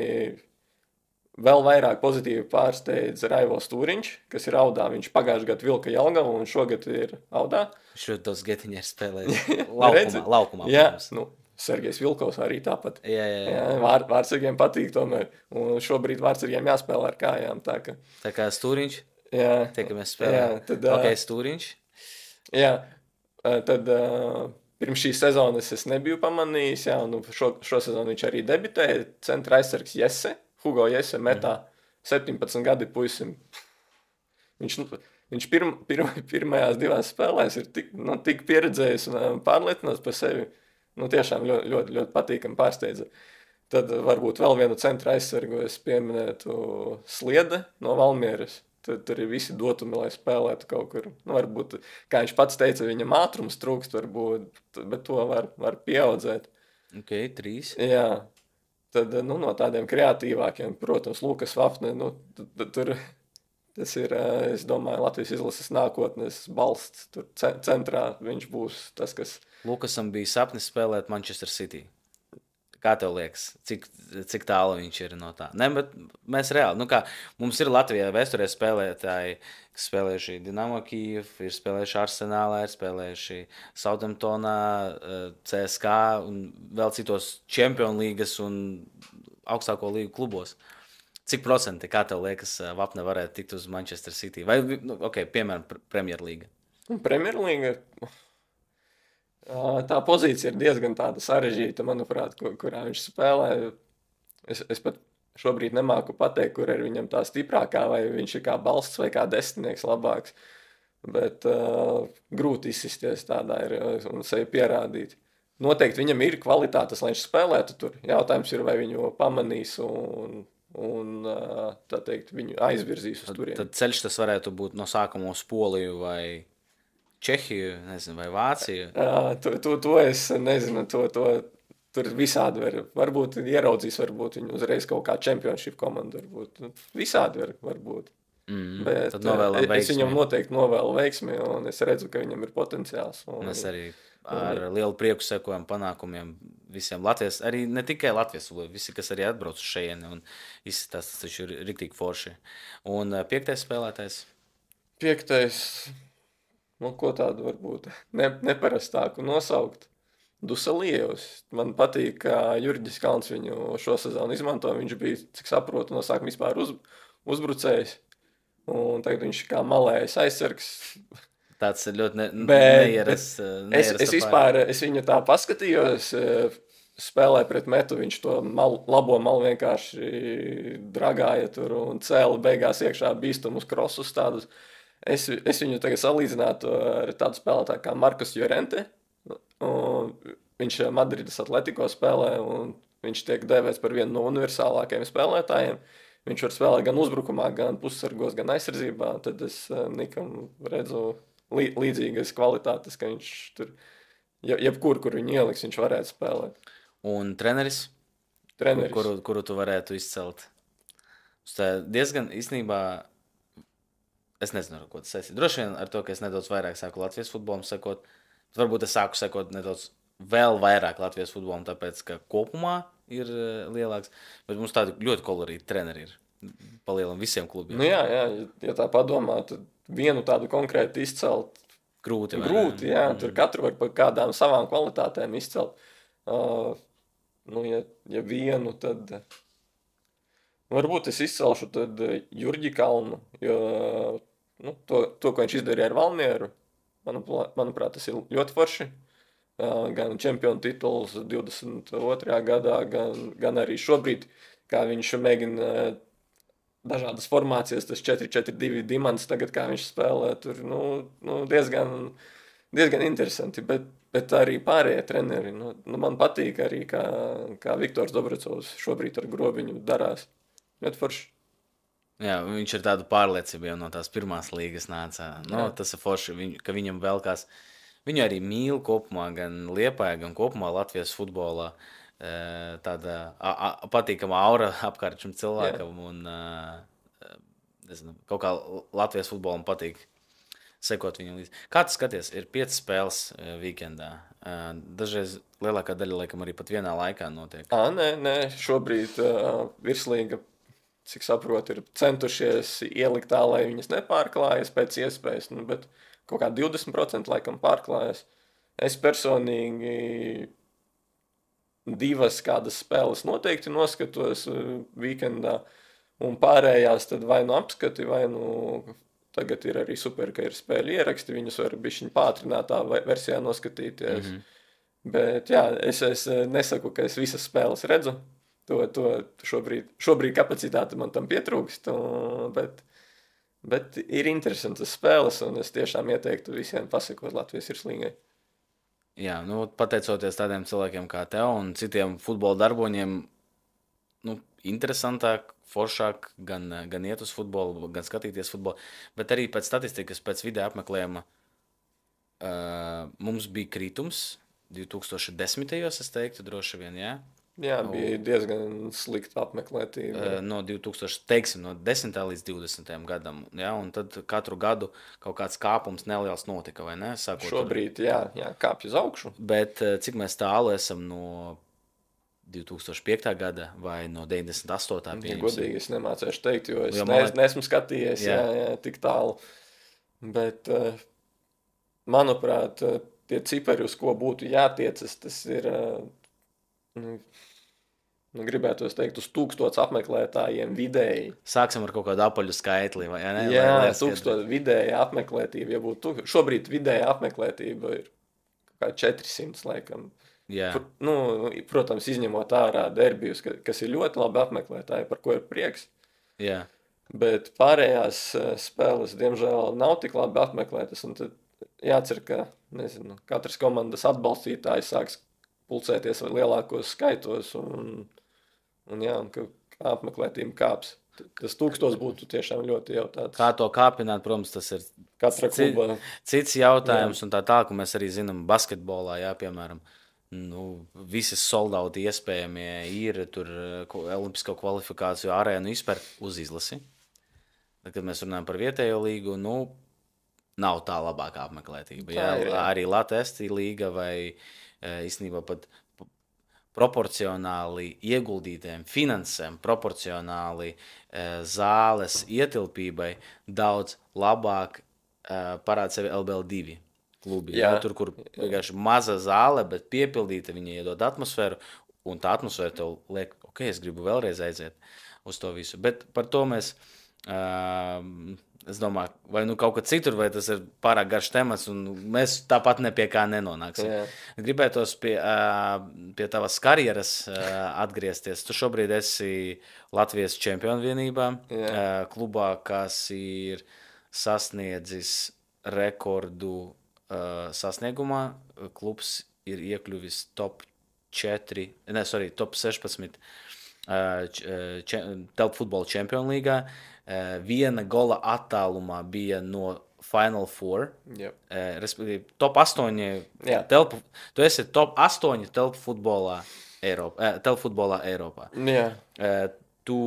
vēl vairāk pozitīvi pārsteidz Raivo Stūriņš, kas ir Audā. Viņš pagājušajā gadā vilka Jelgavu un šogad ir Audā. Viņš ļoti daudz getiņu ir spēlējis laukumā. Jā, Sergejs Vilkovs arī tāpat. Jā. Vārtsargiem patīk tomēr. Un šobrīd vārtsargiem jāspēlē ar kājām. Tā kā Stūriņš? Jā. Tiekamies spēlē. Ok, Stūriņš? Jā, tad pirms šīs sezonas es nebiju pamanījis. Jā, šo sezonu viņš arī debitēja. Centra aizsargs Jesse. Hugo Jesse metā 17 gadi puisim. Viņš pirmajās 2 spēlēs ir tik pieredzējis un pārliecinās par sevi. Tiešām ļoti, ļoti, ļoti patīkami pārsteidza. Tad varbūt vēl vienu centra aizsargu es pieminētu Sliede no Valmieras. Tur ir visi dotumi, lai spēlētu kaut kur. Varbūt, kā viņš pats teica, viņam ātrums trūkst, varbūt, bet to var pieaudzēt. Ok, 3. Jā. Tad no tādiem kreatīvākiem, protams, Lukas Vafne, tur tas ir, es domāju, Latvijas izlases nākotnes balsts. Tur centrā viņš būs tas, kas... Lukasam bija sapnis spēlēt Manchester City. Kā tev liekas, cik tālu viņš ir no tā? Ne, bet mēs reāli, mums ir Latvijā vēsturē spēlētāji, kas spēlējuši Dinamo Kijev, ir spēlējuši Arsenālā, ir spēlējuši Southamptonā, CSK un vēl citos Champions līgas un augstāko līgu klubos. Cik procenti, kā tev liekas, Vapne varētu tikt uz Manchester City? Vai, piemēram, Premjerlīga? Premjerlīga... Tā pozīcija ir diezgan tāda sarežģīta, manuprāt, kurā viņš spēlē. Es pat šobrīd nemāku pateikt, kur ir viņam tā stiprākā, vai viņš ir kā balsts vai kā desmitnieks labāks. bet grūti izsisties tādā ir un sevi pierādīt. Noteikti viņam ir kvalitātes, lai viņš spēlētu tur. Jautājums ir, vai viņu pamanīs un tā teikt, viņu aizvirzīs uz turieni. Tad ceļš tas varētu būt no sākuma uz Poliju vai Čehiju, nezinu, vai Vāciju. To es nezinu, tur visādi var. Varbūt ieraudzīs, varbūt viņu uzreiz kaut kā championship komandu, varbūt. Visādi var būt. Bet Tad novēlam es veiksmi. viņam noteikti novēlu veiksmi, un es redzu, ka viņam ir potenciāls. Mēs arī ar lielu prieku sekojam panākumiem visiem Latvijas, arī ne tikai Latvijas, visi, kas arī atbrauc uz šejieni un izskatās, tas taču ir riktīgi forši. Un 5. spēlētājs. 5. Ko tādu varbūt neparastāku nosaukt. Dusalievs. Man patīk, ka Jurģis Kalns viņu šo sezonu izmanto. Viņš bija, cik saprotu, no sākuma vispār uzbrucējs. Un tagad viņš kā malējs aizsargs. Tāds ļoti neierasts. Es viņu tā paskatījos, spēlē pret metu, viņš to labo malu vienkārši dragāja tur un cēla beigās iekšā bīstamus krosus tādus. Es viņu tagad salīdzinātu ar tādu spēlētāju kā Markus Llorente. Viņš Madrides Atletico spēlē un viņš tiek dēvēts par vienu no universālākajiem spēlētājiem. Viņš var spēlēt gan uzbrukumā, gan pussargos, gan aizsardzībā. Tad es Nikam redzu līdzīgas kvalitātes, ka viņš tur, jebkur, kur viņu ieliks, viņš varētu spēlēt. Un treneris? Kuru tu varētu izcelt? Diezgan īstenībā, es nezinu, ar ko tas saistīt. Droši vien ar to, ka es nedaudz vairāk sāku Latvijas futbolam sekot. Varbūt es sāku sekot nedaudz vēl vairāk Latvijas futbolam, tāpēc, ka kopumā ir lielāks. Bet mums tādi ļoti kolorīti treneri ir. Palielam visiem klubiem. Nu jā, ja tā padomā, tad vienu tādu konkrēti izcelt. Grūti, jā. Tur katru var par kādām savām kvalitātēm izcelt. Ja vienu, tad varbūt es izcelšu tad Jurģi Kalnu, jo to, ko viņš izdarīja ar Valmieru, manuprāt, tas ir ļoti forši. Gan čempionu tituls 22. gadā, gan arī šobrīd, kā viņš mēģina dažādas formācijas, tas 4-4-2 dimants tagad, kā viņš spēlē, tur diezgan interesanti, bet arī pārējie treneri. Man patīk arī, kā Viktors Dobracovs šobrīd ar Grobiņu darās. Ļoti forši. Jā, viņš ir tādu pārliecību jau no tās pirmās līgas nāca. Tas ir forši, ka viņam velkās. Viņu arī mīl kopumā, gan Liepājā, gan kopumā Latvijas futbolā. Tāda patīkama aura apkārt šim cilvēkam. Un, nezinu, kaut kā Latvijas futbolam patīk sekot viņam līdzi. Kā tu skaties, ir 5 spēles weekendā. Dažreiz lielākā daļa laikam arī pat vienā laikā notiek. Nē, šobrīd virslīga, cik saprotu, ir centušies ielikt tā, lai viņas nepārklājas pēc iespējas, bet kaut kā 20% laikam pārklājas. Es personīgi 2 kādas spēles noteikti noskatos weekendā, un pārējās tad vai nu apskati, vai nu tagad ir arī super, ka ir spēļu ieraksti, viņus var bišķiņ pātrinātā versijā noskatīties. Bet jā, es nesaku, ka es visas spēles redzu. Šobrīd kapacitāte man tam pietrūkst, bet ir interesantas spēles, un es tiešām ieteiktu visiem pasakot Latvijas virslīgai. Jā, pateicoties tādiem cilvēkiem kā tev un citiem futbola darboņiem, interesantāk, foršāk gan iet uz futbolu, gan skatīties futbolu, bet arī pēc statistikas, pēc video apmeklējuma mums bija kritums 2010. Es teiktu droši vien, jā? Jā, bija diezgan slikta apmeklētība. No 10. līdz 20. gadam, jā, un tad katru gadu kaut kāds kāpums neliels notika, vai ne? Šobrīd, jā, kāpj uz augšu. Bet cik mēs tālu esam no 2005. gada vai no 98. Ja godīgi es nemācēšu teikt, jo es neesmu skatījies jā, tik tālu. Bet, manuprāt, tie cipari, uz ko būtu jātiecas, tas ir... gribētu teikt, uz 1000 apmeklētājiem vidēji. Sāksim ar kaut kādu apaļu skaitli, vai ne? Jā, 1000 vidēja apmeklētība. Ja būtu šobrīd vidēja apmeklētība ir kā 400, laikam. Jā. Protams, izņemot ārā derbijus, kas ir ļoti labi apmeklētāji, par ko ir prieks. Jā. Bet pārējās spēles, diemžēl, nav tik labi apmeklētas. Un tad jācer, ka nezinu, katras komandas atbalstītājs sāks pulcēties lielākos skaitos un, jā, un ka apmeklētība kāps. Tas 1000 būtu tiešām ļoti jau tāds. Kā to kāpināt, protams, tas ir Katra kluba. cits jautājums, un tā tālāk, un mēs arī zinām, basketbolā, jā, piemēram, visas soldauti iespējamie ir tur olimpisko kvalifikāciju arēnu izpērt uz izlasi. Tad, kad mēs runājam par vietējo līgu, nav tā labākā apmeklētība. Tā ir, jā. Arī Latvijas līga vai īstenībā pat proporcionāli ieguldītiem finansēm, proporcionāli zāles ietilpībai daudz labāk parāda sevi LBL2 klubi. Jā. Tur, kur vienkārši maza zāle, bet piepildīta, viņa iedod atmosfēru, un tā atmosfēra tev liek, ok, es gribu vēlreiz aiziet uz to visu. Bet par to mēs, es domāju, vai kaut kad citur, vai tas ir pārāk garš temats, un mēs tāpat ne pie kā nenonāksim. Jā. Gribētos pie tavas karjeras atgriezties. Tu šobrīd esi Latvijas čempionu vienībā, klubā, kas ir sasniedzis rekordu sasniegumā. Klubs ir iekļuvis top 16 telpu futbola čempionu līgā. Viena gola attālumā bija no Final Four. Yep. Respektīvi, top 8 telpu. Tu esi top 8 telpu futbolā Eiropā. Jā. Tu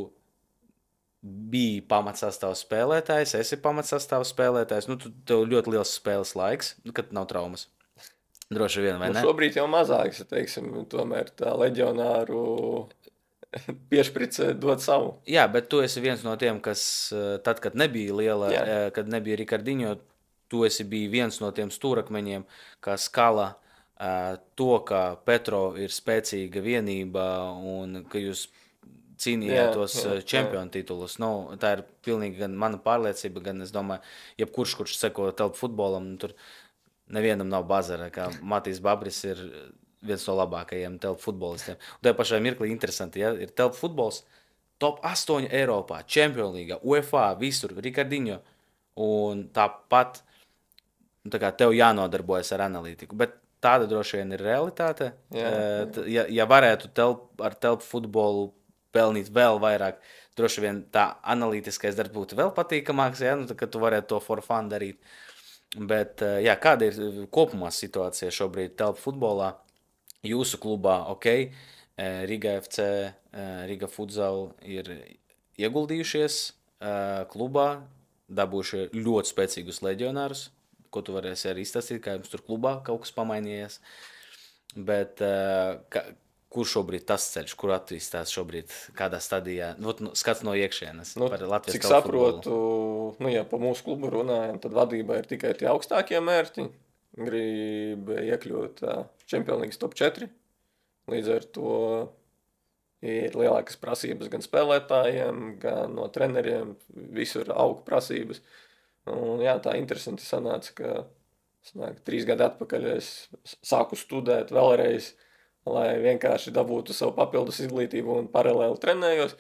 biji pamatsastāvs spēlētājs, esi pamatsastāvs spēlētājs. Tev ļoti liels spēles laiks, kad nav traumas. Droši vien, vai ne? Šobrīd jau mazāks, teiksim, tomēr tā leģionāru piešprice dod savu. Jā, bet tu esi viens no tiem, kas tad, kad nebija liela, kad nebija Rikardiņo, tu esi bijis viens no tiem stūrakmeņiem, kas skala to, ka Petro ir spēcīga vienība un ka jūs cīnījāt tos čempionu titulus. Tā ir pilnīgi gan mana pārliecība, gan es domāju, jebkurš, kurš seko telpu futbolam, tur nevienam nav bazara, kā Matīs Babris ir viens no labākajiem telpu futbolistiem. Un tajā pašā mirklī interesanti, ja ir telpu futbols top 8 Eiropā, Čempionu līgā, UEFA, visur, Rikardiņo. Un tāpat tā kā tev jānodarbojas ar analītiku. Bet tāda droši vien ir realitāte. Ja varētu ar telpu futbolu pelnīt vēl vairāk, droši vien tā analītiskais darbs būtu vēl patīkamāks, kad tu varētu to for fun darīt. Bet kāda ir kopumā situācija šobrīd telpu futbolā? Jūsu klubā, Riga FC, Riga Futsal ir ieguldījušies klubā, dabūjuši ļoti spēcīgus leģionārus, ko tu varēsi arī izstāstīt, kā jums tur klubā kaut kas pamainījies. Bet kur šobrīd tas ceļš, kur attīstās šobrīd, kādā stadijā, skats no iekšienes par Latvijas cik saprotu, ja pa mūsu klubu runājam, tad vadībā ir tikai tie augstākie mērķi. Grib iekļūt Čempionu līgas top 4. Līdz ar to ir lielākas prasības gan spēlētājiem, gan no treneriem. Visur aug prasības. Un tā interesanti sanāca, ka 3 gadi atpakaļ es sāku studēt vēlreiz, lai vienkārši dabūtu savu papildus izglītību un paralēli trenējos.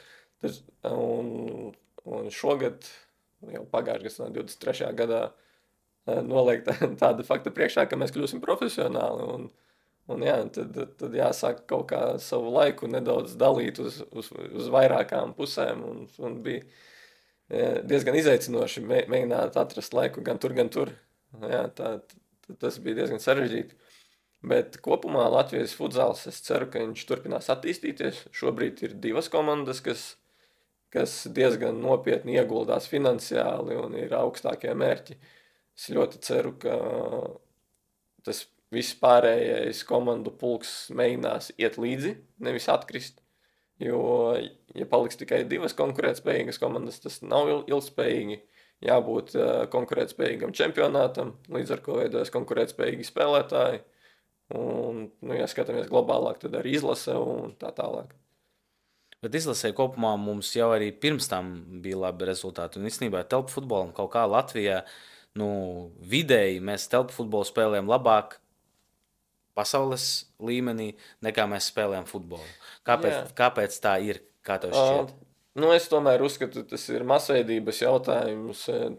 Un šogad, jau pagājušajā gadā, 23. gadā, noliek tāda fakta priekšā, ka mēs kļūsim profesionāli. Tad jāsāk kaut kā savu laiku nedaudz dalīt uz vairākām pusēm. Un bija diezgan izaicinoši mēģināt atrast laiku gan tur, gan tur. Tas bija diezgan sarežģīti. Bet kopumā Latvijas futsals, es ceru, ka viņš turpinās attīstīties. Šobrīd ir 2 komandas, kas diezgan nopietni ieguldās finansiāli un ir augstākie mērķi. Es ļoti ceru, ka tas viss pārējais komandu pulks mēģinās iet līdzi, nevis atkrist. Jo, ja paliks tikai 2 konkurētspējīgas komandas, tas nav ilgspējīgi. Jābūt konkurētspējīgam čempionātam, līdz ar ko veidojas konkurētspējīgi spēlētāji. Un, ja skatāmies globālāk, tad arī izlase un tā tālāk. Bet izlasē kopumā mums jau arī pirms tam bija labi rezultāti. Un īstenībā telpu futbolam kaut kā Latvijā, vidēji mēs telpu futbolu spēlējam labāk pasaules līmenī, nekā mēs spēlējam futbolu. Kāpēc tā ir? Kā tev šķiet? Nu, es tomēr uzskatu, tas ir masveidības jautājums,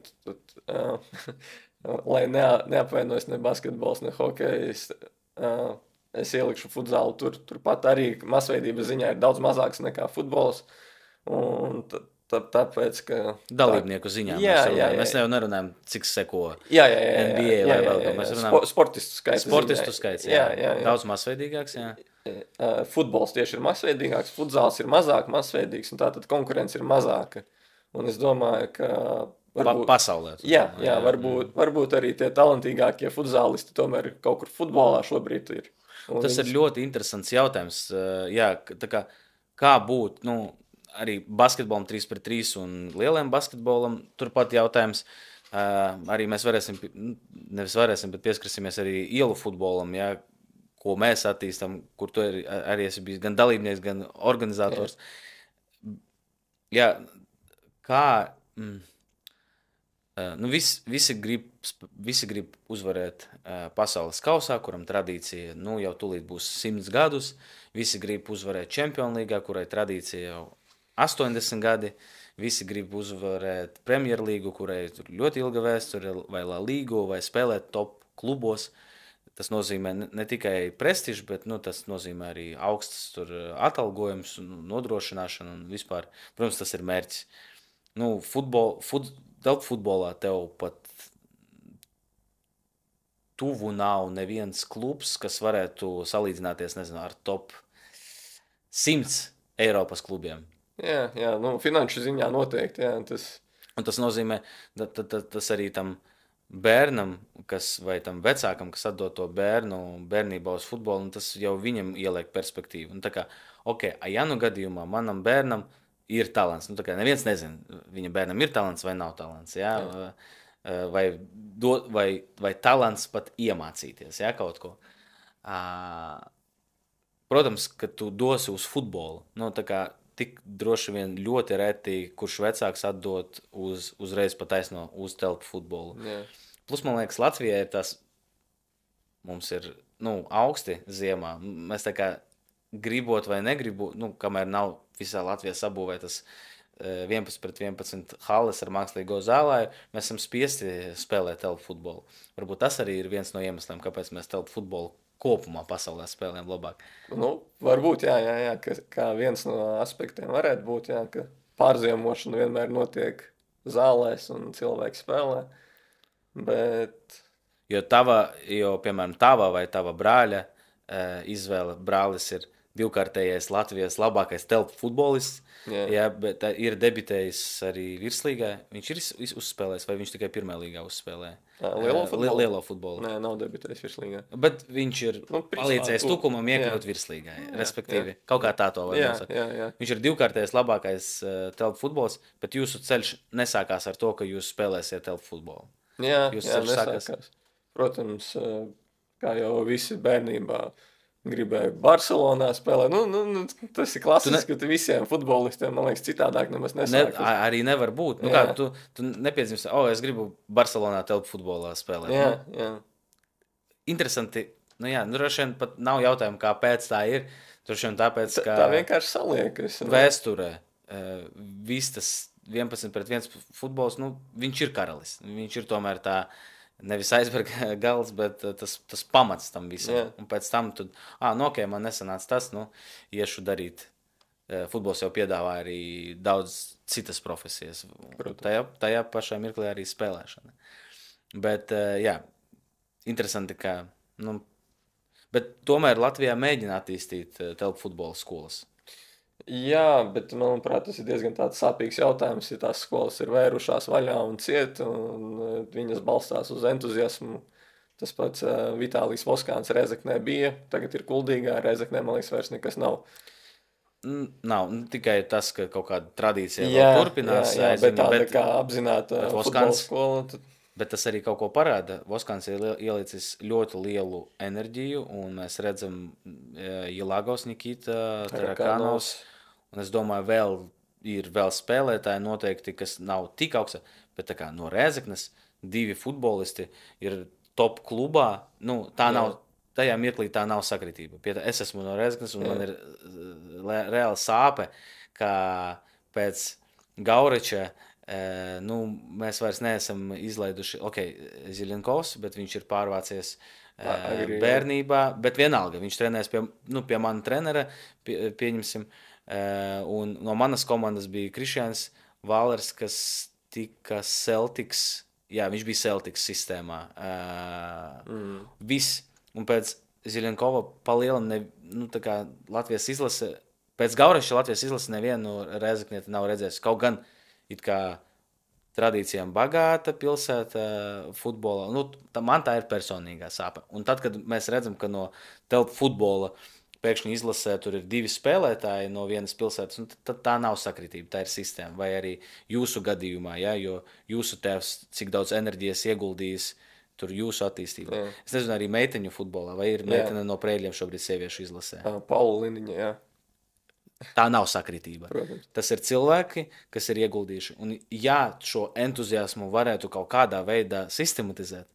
lai neapvainojas ne basketbols, ne hokejs. Es ielikšu futzālu turpat arī masveidības ziņā ir daudz mazāks nekā futbols. Un tāpēc, ka... Dalībnieku ziņā Jā, mēs runājam. jā, jā. Mēs jau nerunājam, cik seko Jā, NBA vai vēl ko. Mēs runājam sportistu skaits. sportistu skaits. Jā. Jā. Daudz masveidīgāks, jā. Futbols tieši ir masveidīgāks, futzāls ir mazāk masveidīgs, un tātad konkurence ir mazāka. Un es domāju, ka varbūt... Pasaulē. Jā, varbūt arī tie talantīgākie futzālisti tomēr kaut kur futbolā šobrīd ir. Un Tas ir ļoti interesants jautājums. Jā, kā būt, arī basketbolam 3-3 un lieliem basketbolam, turpat jautājums. Arī mēs nevis varēsim, bet pieskarsimies arī ielu futbolam, jā, ko mēs attīstam, kur tu arī esi bijis gan dalībnieks, gan organizators. Jā, visi grib uzvarēt pasaules kausā, kuram tradīcija jau tūlīt būs 100 gadus. Visi grib uzvarēt Champions League, kurai tradīcija jau 80 gadi. Visi grib uzvarēt Premier League, kurai ir ļoti ilga vēsture, vai La Ligu, vai spēlēt top klubos. Tas nozīmē ne tikai prestižu, bet tas nozīmē arī augstas atalgojums, nodrošināšanu un vispār. Protams, tas ir mērķis. Futbolā tev pat tuvu nav neviens klubs, kas varētu salīdzināties, ar top 100 Eiropas klubiem. Jā, finanšu ziņā noteikti, jā. Un tas nozīmē, tas arī tam bērnam, vai tam vecākam, kas atdod to bērnu bērnībā uz futbolu, un tas jau viņam ieliek perspektīvu. Un ja gadījumā manam bērnam ir talants, neviens nezina, viņa bērnam ir talants vai nav talants, jā? Vai talants pat iemācīties, jā, kaut ko. Protams, ka tu dosi uz futbolu, tik droši vien ļoti reti, kurš vecāks atdot uzreiz pataisno uz telpu futbolu. Jā. Plus, man liekas, Latvijā ir tas, mums ir augsti ziemā. Mēs gribot vai negribot, kamēr nav visā Latvijā sabūvētas 11-11 halles ar mākslīgo zālē, mēs esam spiesti spēlēt telpu futbolu. Varbūt tas arī ir viens no iemesliem, kāpēc mēs telpu futbolu kopumā pasaulē spēlēm labāk. Varbūt, jā, kā viens no aspektiem varētu būt, jā, ka pārziemošana vienmēr notiek zālēs un cilvēki spēlē, bet... Piemēram, tava vai tava brāļa izvēle, brālis ir divkārtējais Latvijas labākais telpu futbolists, jā, bet ir debitējis arī virslīgā. Viņš ir uzspēlējis, vai viņš tikai pirmā līgā uzspēlēja? Lielo futbolu. Nē, nav debitējis virslīgā. Bet viņš ir palīdzējis Tukumam iekļūt virslīgā, respektīvi. Kaut kā tā to var nosakt. Jā. Viņš ir divkārtējais labākais telpu futbols, bet jūsu ceļš nesākās ar to, ka jūs spēlēsiet telpu futbolu. Jā, nesākās. Protams, kā jau visi bērnībā gribēja Barcelonā spēlēt. Tas ir klasiski, ka visiem futbolistiem, man liekas, citādāk nemaz nesākas. Arī nevar būt. Tu nepiedzimsi, es gribu Barcelonā telpu futbolā spēlēt. Jā. Interesanti. Droši vien pat nav jautājumu, kāpēc tā ir. Droši vien tāpēc, ka... Tā vienkārši saliekas. Vēsturē viss tas 11-1 futbols, viņš ir karalis. Viņš ir tomēr tā... Nevis aizberga gals, bet tas pamats tam visam. Jā. Un pēc tam man nesanāca tas, iešu darīt. Futbols jau piedāvā arī daudz citas profesijas. Tajā pašā mirklī arī spēlēšana. Bet, interesanti, ka... bet tomēr Latvijā mēģina attīstīt telpu futbola skolas. Jā, bet, manuprāt, tas ir diezgan tāds sāpīgs jautājums, ja tās skolas ir vērušās vaļā un ciet, un viņas balstās uz entuziasmu. Tas pats Vitālijs Voskāns Rēzeknē bija, tagad ir Kuldīgā, Rēzeknē, man liekas, vairs nekas nav. Nav, tikai tas, ka kaut kāda tradīcija vēl turpinās. Jā, bet tāda kā apzināta futbola skola. Bet tas arī kaut ko parāda. Voskāns ir ielicis ļoti lielu enerģiju, un mēs redzam Jelagos Nikita, Tarakanovs. Un es domāju, ir vēl spēlētāji noteikti, kas nav tik augsta, bet no Rēzeknes 2 futbolisti ir top klubā. Tajā mirklī tā nav sakritība. Es esmu no Rēzeknes, un man ir reāla sāpe, ka pēc Gaureča nu, mēs vairs neesam izlaiduši, Ziļņkovs, bet viņš ir pārvācies Agri, jā. bērnībā, bet vienalga, viņš trenēs pie mana trenera, pieņemsim, un no manas komandas bija Krišjāns Vālers, kas tika Celtics, jā, viņš bija Celtics sistēmā. Viss, un pēc Ziļņkova palielam, nu, tā kā Latvijas izlase, pēc Gaureša Latvijas izlase nevienu Rēzeknieti nav redzējis, kaut gan it kā tradīcijām bagāta pilsēta futbolā. Nu, man tā ir personīgā sāpe. Un tad, kad mēs redzam, ka no telpu futbola pēkšņi izlasē tur ir 2 spēlētāji no vienas pilsētas, nu, tad tā nav sakritība, tā ir sistēma. Vai arī jūsu gadījumā, ja, jo jūsu tēvs cik daudz enerģijas ieguldījis tur jūsu attīstībā. Jā. Es nezinu, arī meiteņu futbolā, vai ir meitene no Preiļiem šobrīd sieviešu izlasē? Paula Liniņa, jā. Tā nav sakritība. Protams. Tas ir cilvēki, kas ir ieguldījuši. Un ja šo entuziasmu varētu kaut kādā veidā sistematizēt,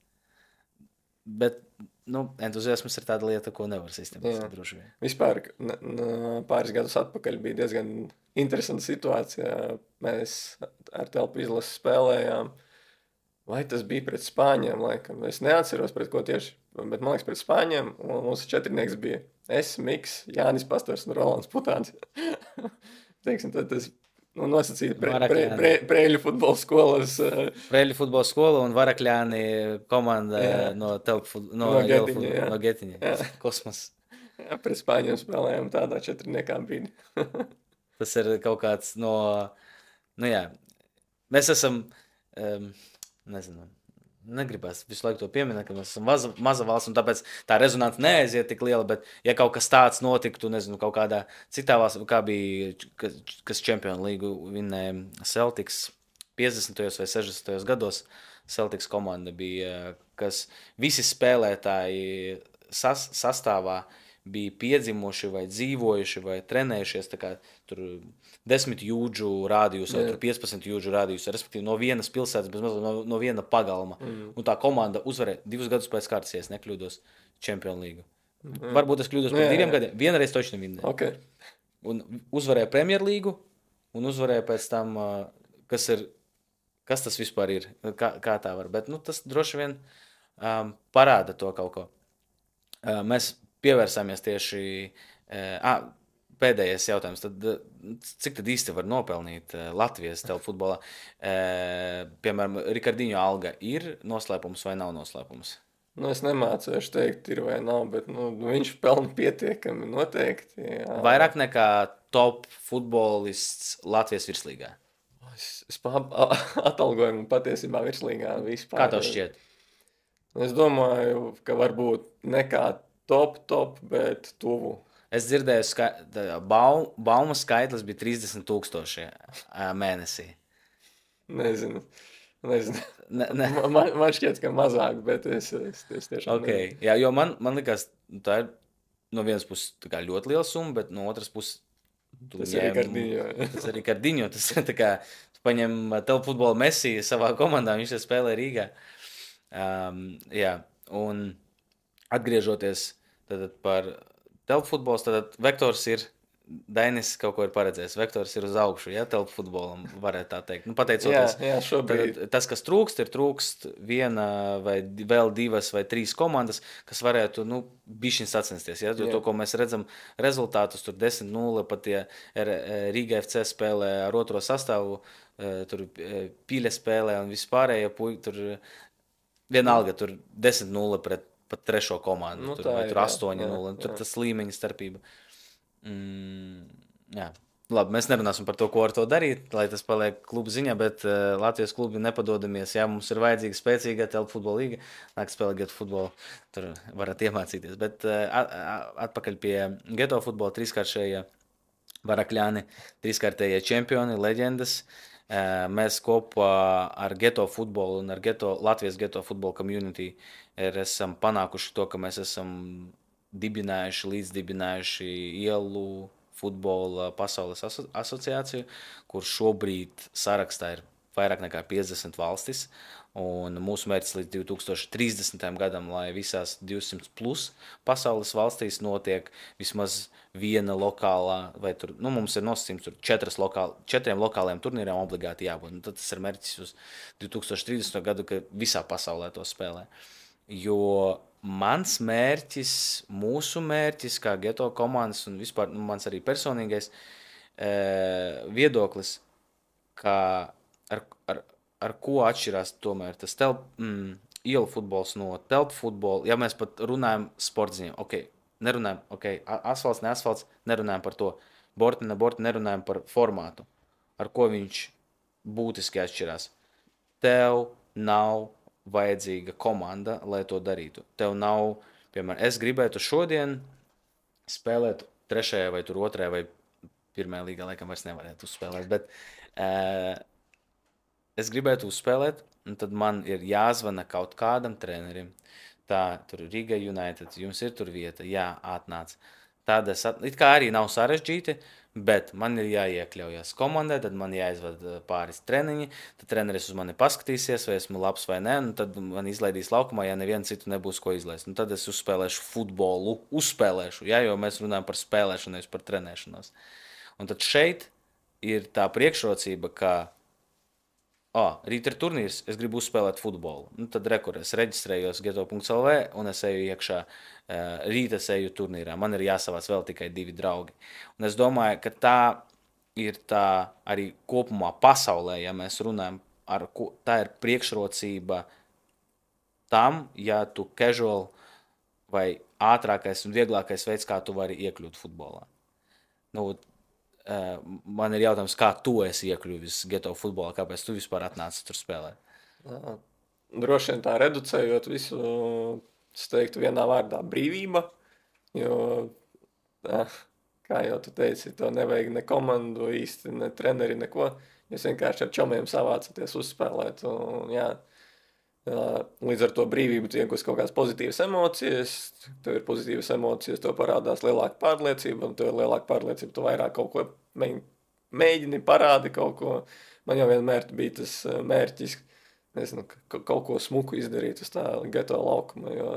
bet entuziasms ir tāda lieta, ko nevar sistematizēt droši vien. Vispār pāris gadus atpakaļ bija diezgan interesanta situācija. Mēs ar telpu izlasi spēlējām. Vai tas bija pret Spāņiem, laikam? Es neatceros, pret ko tieši, bet man liekas pret Spāņiem. Un mūsu 4 bija es, Miks, Jānis Pastors un Rolands Putāns. Teiksim, tad tas nosacīja Preiļu futbola skolas. Preiļu futbola skola un Varakļāni komanda no Getiņa. Kosmos. Jā, pret Spāņiem spēlējām tādā 4 brīdī. Tas ir kaut kāds no... Nu jā, mēs esam... Nezinu, negribas visu laiku to pieminēt, ka mēs esam maza valsts, un tāpēc tā rezonance neaiziet tik liela, bet ja kaut kas tāds notiktu, nezinu, kaut kādā citā valstī, kā bija, kas Champions League vinnēja Celtics 50. vai 60. gados, Celtics komanda bija, kas visi spēlētāji sastāvā bija piedzimuši vai dzīvojuši vai trenējušies, tā kā tur 10 jūdžu rādījus vai 15 jūdžu rādījus, respektīvi no vienas pilsētas, bez mazliet no viena pagalma. Un tā komanda uzvarēja 2 gadus pēc kārtas, ja es nekļūdos, Champions League. Varbūt es kļūdos par 2 gadiem, vienreiz točni vinnēja. Okay. Un uzvarēja Premier League, un uzvarēja pēc tam, kas tas vispār ir, kā tā var. Bet tas droši vien parāda to kaut ko. Mēs pievērsāmies tieši... Pēdējais jautājums. Cik tad īsti var nopelnīt Latvijas telpu futbolā? Piemēram, Rikardiņo alga ir noslēpums vai nav noslēpums? Es nemācēšu teikt, ir vai nav, bet viņš pelna pietiekami noteikti. Jā. Vairāk nekā top futbolists Latvijas virslīgā? Es atalgojumu patiesībā virslīgā vispār. Kā tev šķiet? Es domāju, ka varbūt nekā top, bet tuvu. Es dzirdēju, bauma skaitlis bija 30,000 mēnesī. Nezinu. Man šķiet, ka mazāk, bet es tiešām nezinu. Jā, jo man likās, tā ir no vienas puses tā kā ļoti liela summa, bet no otras puses... Tas ir Rikardiņo. Tas ir Rikardiņo. Tas ir tā kā, tu paņem telpu futbola Messi savā komandā, viņš spēlē Rīgā. Jā, un atgriežoties tad par... Telpu futbols, tad vektors ir, Dainis kaut ko ir paredzējis, vektors ir uz augšu, ja, telpu futbolam, varētu tā teikt. Pateicoties, jā, šobrīd. Tas, kas trūkst viena vai vēl 2 vai 3 komandas, kas varētu, bišķiņ sacensties, ja, jo to, ko mēs redzam, rezultātus tur 10-0, pat ja Rīga FC spēlē ar otro sastāvu, tur Pīļa spēlē un vispārējie puiši, tur vienalga, tur 10-0 pret pat 3. komandu, tur 8-0, tur tas līmeņa starpība. Jā. Labi, mēs nerunāsim par to, ko ar to darīt, lai tas paliek klubu ziņā, bet Latvijas klubi nepadodamies. Jā, mums ir vajadzīga spēcīga telpu futbola līga, nāk spēlēt geto futbolu, tur varat iemācīties. Bet atpakaļ pie geto futbola, 3-kāršējie Varakļāni, 3-kārtējie čempioni, leģendas. Mēs kopā ar geto futbolu un ar Latvijas geto futbola community esam panākuši to, ka mēs esam līdzdibinājuši ielu futbola pasaules asociāciju, kur šobrīd sarakstā ir vairāk nekā 50 valstis, un mūsu mērķis līdz 2030. gadam, lai visās 200 plus pasaules valstīs notiek vismaz viena lokālā, vai tur, mums ir nosacījums tur 4 lokāliem turnīriem obligāti jābūt, un tad tas ir mērķis uz 2030. gadu, ka visā pasaulē to spēlē. Jo mans mērķis, mūsu mērķis, kā Geto komandas un vispār mans arī personīgais viedoklis, kā ar ko atšķirās tomēr tas ielu futbols no telpu futbola. Ja mēs pat runājam sportziņiem, nerunājam, asfalts, ne asfalts, nerunājam par to. Borti, ne borti, nerunājam par formātu. Ar ko viņš būtiski atšķirās. Tev nav vajadzīga komanda, lai to darītu. Tev nav, piemēram, es gribētu šodien spēlēt 3. vai 2. vai 1. līgā, laikam vairs nevarētu uzspēlēt, bet es gribētu uzspēlēt, un tad man ir jāzvana kaut kādam trenerim. Tā, tur Riga United, jums ir tur vieta, jā, atnāc. It kā arī nav sarežģīti, bet man ir jāiekļaujas komandai, tad man jāizved pāris treniņi, tad treneris uz mani paskatīsies, vai esmu labs vai ne, un tad man izlaidīs laukumā, ja nevienu citu nebūs ko izlaist. Un tad es uzspēlēšu futbolu, ja, jo mēs runājam par spēlēšanu, nevis par trenēšanos. Un tad šeit ir tā priekšrocība, ka rīt ir turnīrs, es gribu uzspēlēt futbolu. Tad es reģistrējos geto.lv un es eju iekšā, rīt es eju turnīrā. Man ir jāsavāc vēl tikai 2 draugi. Un es domāju, ka tā ir tā arī kopumā pasaulē, ja mēs runājam, tā ir priekšrocība tam, ja tu casual vai ātrākais un vieglākais veids, kā tu vari iekļūt futbolā. Man ir jautājums, kā tu esi iekļuvis Geto futbolā, kāpēc tu vispār atnāci tur spēlēt? Droši vien tā reducējot visu, es teiktu vienā vārdā brīvība, jo, kā jau tu teici, to nevajag ne komandu īsti, ne treneri, neko. Jūs vienkārši ar čomiem savācaties uzspēlēt, un līdz ar to brīvību tu iegūsi kaut kādas pozitīvas emocijas, tev ir pozitīvas emocijas, tev parādās lielāka pārliecība, un tev ir lielāka pārliecība, tu vairāk kaut ko mēģini, parādi kaut ko. Man jau vienmēr bija tas mērķis, nezinu, kaut ko smuku izdarīt uz tā Geto laukuma, jo,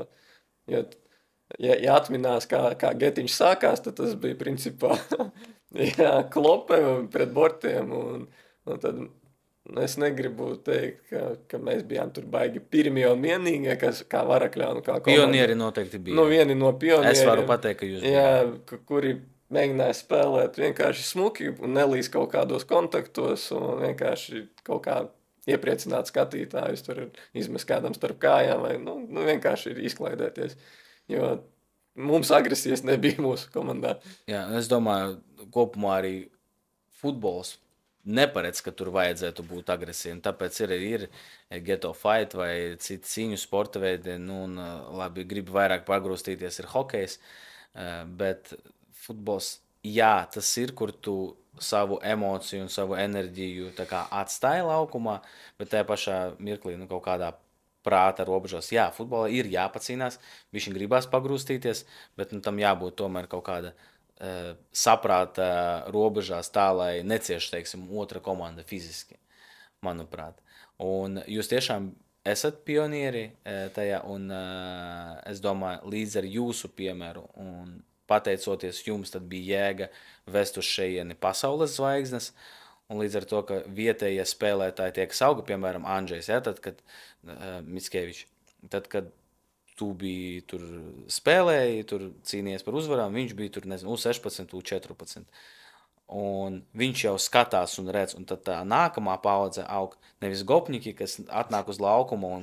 ja atminās, kā Getiņš sākās, tad tas bija principā klope pret bortiem, un tad es negribu teikt, ka mēs bijām tur baigi pirmie un vienīgie, kā Varakļā un kā komanda. Pionieri noteikti bija. Vieni no pionieriem. Es varu pateikt, ka jūs bijāt. Jā, kuri mēģināja spēlēt vienkārši smuki un nelīst kaut kādos kontaktos un vienkārši kaut kā iepriecināt skatītājus, tur izmest kādam starp kājām vai vienkārši izklaidēties. Jo mums agresijas nebija mūsu komandā. Jā, es domāju, kopumā arī futbols neparedz, ka tur vajadzētu būt agresīvi. Tāpēc ir Geto fight vai citi cīņu sporta veidi. Un, labi, gribu vairāk pagrūstīties, ir hokejs. Bet futbols, jā, tas ir, kur tu savu emociju un savu enerģiju atstāji laukumā, bet tajā pašā mirklī kaut kādā prāta robežos. Jā, futbolā ir jāpacīnās, viņš gribās pagrūstīties, bet tam jābūt tomēr kaut kāda saprāta robežās tā, lai necieš, teiksim, otra komanda fiziski, manuprāt. Un jūs tiešām esat pionieri tajā, un es domāju, līdz ar jūsu piemēru un pateicoties jums, tad bija jēga vest uz šejieni pasaules zvaigznes, un līdz ar to, ka vietējie spēlētāji tiek sauga, piemēram, Andžejs, tad, kad Mickevičs, tad, kad tu biji tur spēlēji, tur cīnījies par uzvarām, viņš bija tur, nezinu, U16, U14. Un viņš jau skatās un redz, un tad tā nākamā paudze aug nevis gopņiki, kas atnāk uz laukumu,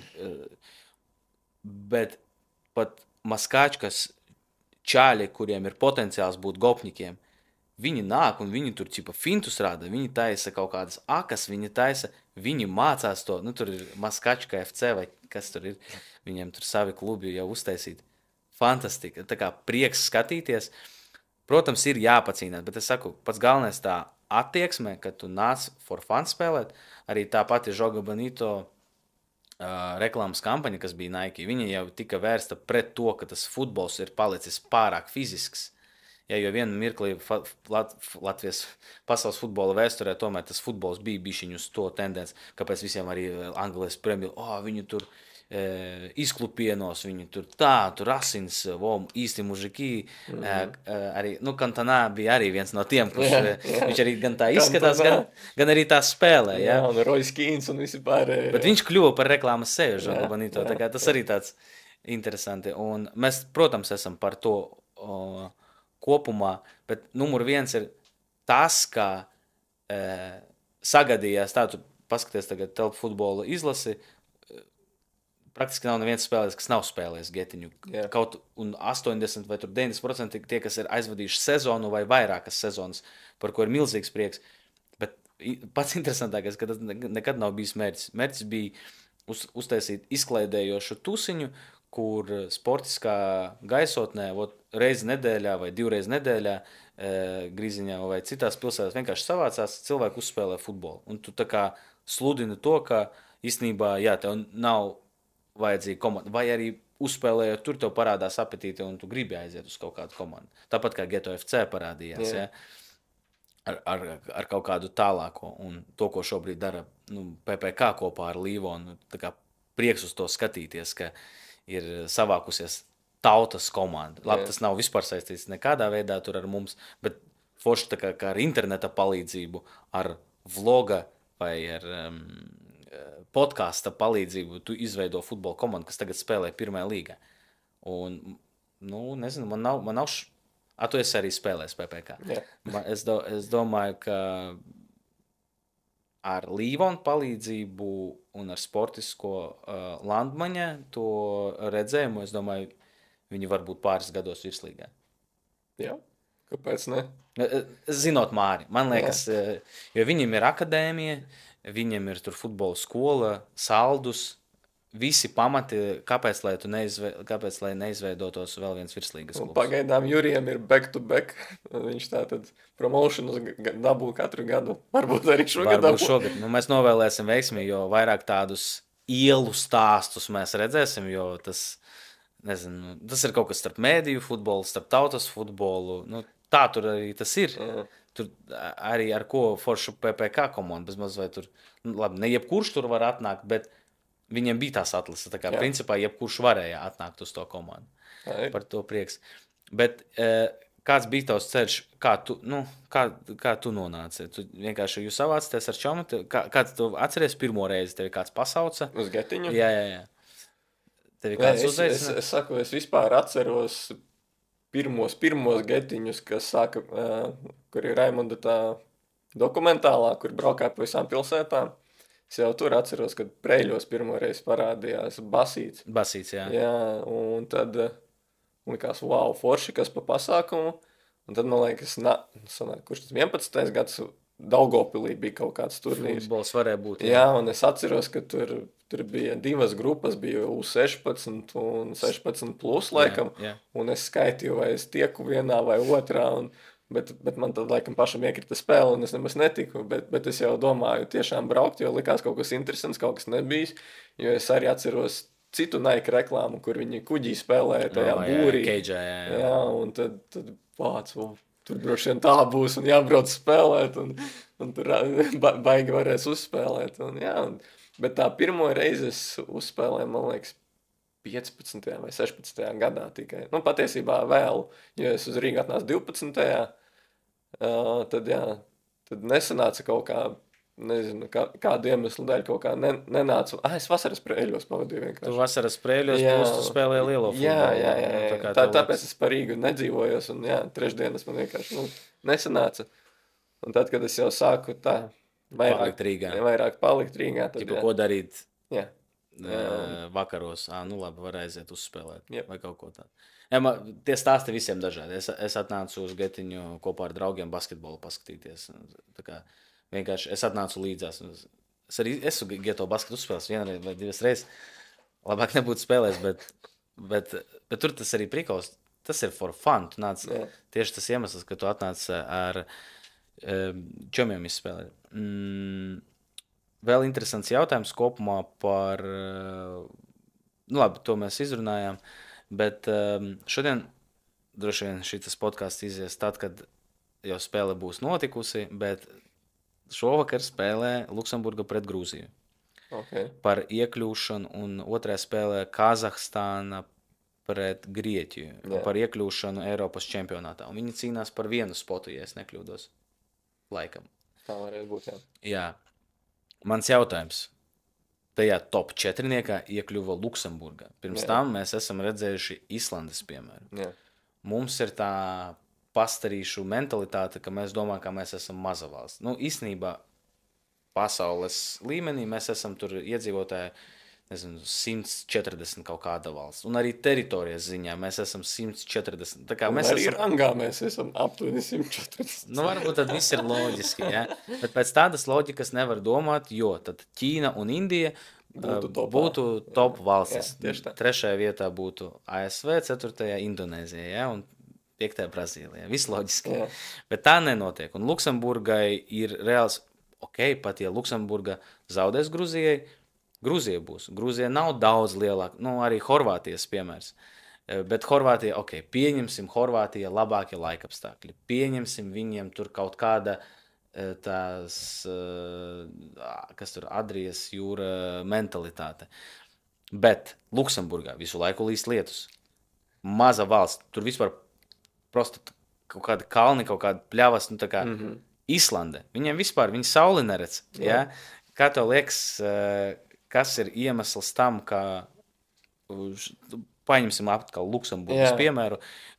bet pat maskāčkas čāļi, kuriem ir potenciāls būt gopņikiem, viņi nāk un viņi tur fintus rāda, viņi taisa kaut kādas akas, viņi mācās to, tur ir maskačka FC vai kas tur ir, viņiem tur savi klubi jau uztaisīti. Fantastika, tā kā prieks skatīties. Protams, ir jāpacīnās, bet es saku, pats galvenais tā attieksme, kad tu nāc for fun spēlēt, arī tā pati Joga Bonito reklāmas kampaņa, kas bija Nike, viņa jau tika vērsta pret to, ka tas futbols ir palicis pārāk fizisks. Ja, jo vienu mirklī Latvijas pasaules futbola vēsturē tomēr tas futbols bija bišķiņ uz to tendenci, kāpēc visiem arī Anglijas premjeri, viņi tur izklupienos, viņi tur asins, īsti mužiki. Arī, Kantanā bija arī viens no tiem, kurš viņš arī gan tā izskatās, gan arī tā spēlē. Jā, un Royce Keane un visi pārējie. Bet viņš kļuva par reklāmas seju, Žanobonito, tā kā tas arī tāds interesanti. Un mēs, protams, esam par to kopumā, bet numur viens ir tas, kā sagadījās, tā tu paskaties tagad telpu futbola izlasi, praktiski nav neviens spēlētājs, kas nav spēlējis getiņu. Kaut un 80 vai 90% tie, kas ir aizvadījuši sezonu vai vairākas sezonas, par ko ir milzīgs prieks. Bet pats interesantākais, ka tas nekad nav bijis mērķis. Mērķis bija uztaisīt izklaidējošu tusiņu, kur sportiskā gaisotnē reizi nedēļā vai divreiz nedēļā Grīziņā vai citās pilsētās vienkārši savācās, cilvēki uzspēlē futbolu. Un tu tā kā sludini to, ka īstenībā, tev nav vajadzīga komanda, vai arī uzspēlējot tur, tev parādās apetīte un tu gribi aiziet uz kaut kādu komandu. Tāpat kā Geto FC parādījās, ar kaut kādu tālāko. Un to, ko šobrīd dara PPK kopā ar Līvonu, tā kā prieks uz to skatīties, ka ir savākusies tautas komanda. Labi, tas nav vispār saistīts nekādā veidā tur ar mums, bet forši tā kā ar interneta palīdzību, ar vloga vai ar podkāsta palīdzību tu izveido futbola komandu, kas tagad spēlē pirmajā līgā. Un, nezinu, man nav tu esi arī spēlējis PPK. Es domāju, ka ar Līvonu palīdzību un ar sportisko Landmaņa to redzējumu, es domāju, viņi var būt pāris gados virslīgā. Jā, kāpēc ne? Zinot Māri, man liekas, jo viņiem ir akadēmija, viņiem ir tur futbola skola, saldus, visi pamati, kāpēc lai neizveidotos vēl viens virslīgas klubs. Pagaidām Jurijam ir back-to-back, viņš tātad promotionus dabū katru gadu, varbūt arī šogad dabū. Mēs novēlēsim veiksmi, jo vairāk tādus ielu stāstus mēs redzēsim, jo tas ir kaut kas starp mēdīju futbolu, starp tautas futbolu, tā tur arī tas ir. Tur arī ar ko foršu PPK komandu, bez maz vai tur, labi, ne jebkurš tur var atnākt, bet viņiem bija tās atlases, tā kā principā jebkurš varēja atnākt uz to komandu. Par to prieks. Bet kāds bija tavs ceļš, kā tu nonāci? Tu vienkārši jūs savācaties ar čomu, kāds tu atceries pirmo reizi, tevi kāds pasauca? Uz getiņu? Jā. Tevi kāds uzveicina? Es saku, es vispār atceros pirmos getiņus, kas sāka, kur ir Raimonda tā dokumentālā, kur braukā pa visām pilsētām. Es jau tur atceros, kad Preļos pirmo reizi parādījās Basīts. Basīts, jā. Jā, un tad likās, wow, forši, kas pa pasākumu. Un tad, man liekas, kurš tas 11. gads Daugavpilī bija kaut kāds turnīrs. Futbols varēja būt. Jā, un es atceros, ka tur bija divas grupas, bija U16 un 16 plus laikam, un es skaitīju, vai es tieku vienā vai otrā, bet man tad laikam pašam iekrita spēle, un es nemaz netiku, bet es jau domāju tiešām braukt, jo likās kaut kas interesants, kaut kas nebijis, jo es arī atceros citu Nike reklāmu, kur viņi kuģī spēlēja tajā būrī. Jā, un tad vāc, tur droši vien tā būs, un jābrauc spēlēt, un tur baigi varēs uzspēlēt, bet tā pirmo reizi es uzspēlēju, man liekas, 15. vai 16. gadā tikai. Patiesībā vēlu, jo es uz Rīgu atnācu 12. Tad nesanāca kaut kā, nezinu, kādu iemeslu dēļ kaut kā nenācu. Es vasaras Preļos pavadīju vienkārši. Tu vasaras Preļos, plus tu spēlēji lielo futbolu. Jā. Tāpēc es par Rīgu nedzīvojos, un trešdienas man vienkārši nesanāca. Un tad, kad es jau sāku vairāk palikt Rīgā. Tad, ko darīt? Jā. Vakaros, labi, var aiziet uzspēlēt, vai kaut ko tādu. Tie stāsti visiem dažādi. Es atnācu uz getiņu kopā ar draugiem basketbolu paskatīties. Tā kā vienkārši es atnācu līdzās. Es arī esmu geto basketu uzspēlējis vienreiz vai divas reizes. Labāk nebūtu spēlējis, bet tur tas arī prikals. Tas ir for fun. Tu nāc, tieši tas iemesls, ka tu atnāc ar čomiem izspēlēt. Vēl interesants jautājums kopumā par, labi, to mēs izrunājām, bet šodien droši vien šitas podcasts izies tad, kad jau spēle būs notikusi, bet šovakar spēlē Luksemburga pret Grūziju. Okay. Par iekļūšanu, un otrajā spēlē Kazahstāna pret Grieķiju par iekļūšanu Eiropas čempionātā. Un viņi cīnās par vienu spotu, ja es nekļūdos. Laikam. Tā varētu būt, jā. Jā. Mans jautājums. Tajā top 4 iekļuva Luksemburgā. Pirms tam mēs esam redzējuši Islandes piemēru. Jā. Mums ir tā pastarīšu mentalitāte, ka mēs domājam, ka mēs esam maza valsts. Nu, īstenībā pasaules līmenī mēs esam tur iedzīvotāji, nezinu, 140 kaut kāda valsts. Un arī teritorijas ziņā mēs esam 140. Tā kā mēs arī esam... rangā mēs esam aptuveni 140. Nu, varbūt tad viss ir loģiski, ja? Bet pēc tādas loģikas nevar domāt, jo tad Ķīna un Indija būtu top valstis. Trešajā vietā būtu ASV, ceturtajā Indonēzija, ja? Un 5. Brazīlijā. Viss loģiski. Jā. Bet tā nenotiek. Un Luksemburgai ir reāls, pat ja Luksemburga zaudēs Grūzijai, Grūzija būs. Grūzija nav daudz lielāka, arī Horvātijas piemērs. Bet Horvātija, pieņemsim Horvātija labākie laikapstākļi. Pieņemsim viņiem tur kaut kāda tās, kas tur Adrijas jūra mentalitāte. Bet Luksemburgā visu laiku līst lietus. Maza valsts, tur vispār prosta kaut kāda kalni, kaut kāda pļavas, nu tā kā Islande. Viņiem vispār, viņi sauli neredz. Ja? Kā tev liekas, kas ir iemesls tam, ka paņemsim atkal Luksemburgas piemēru,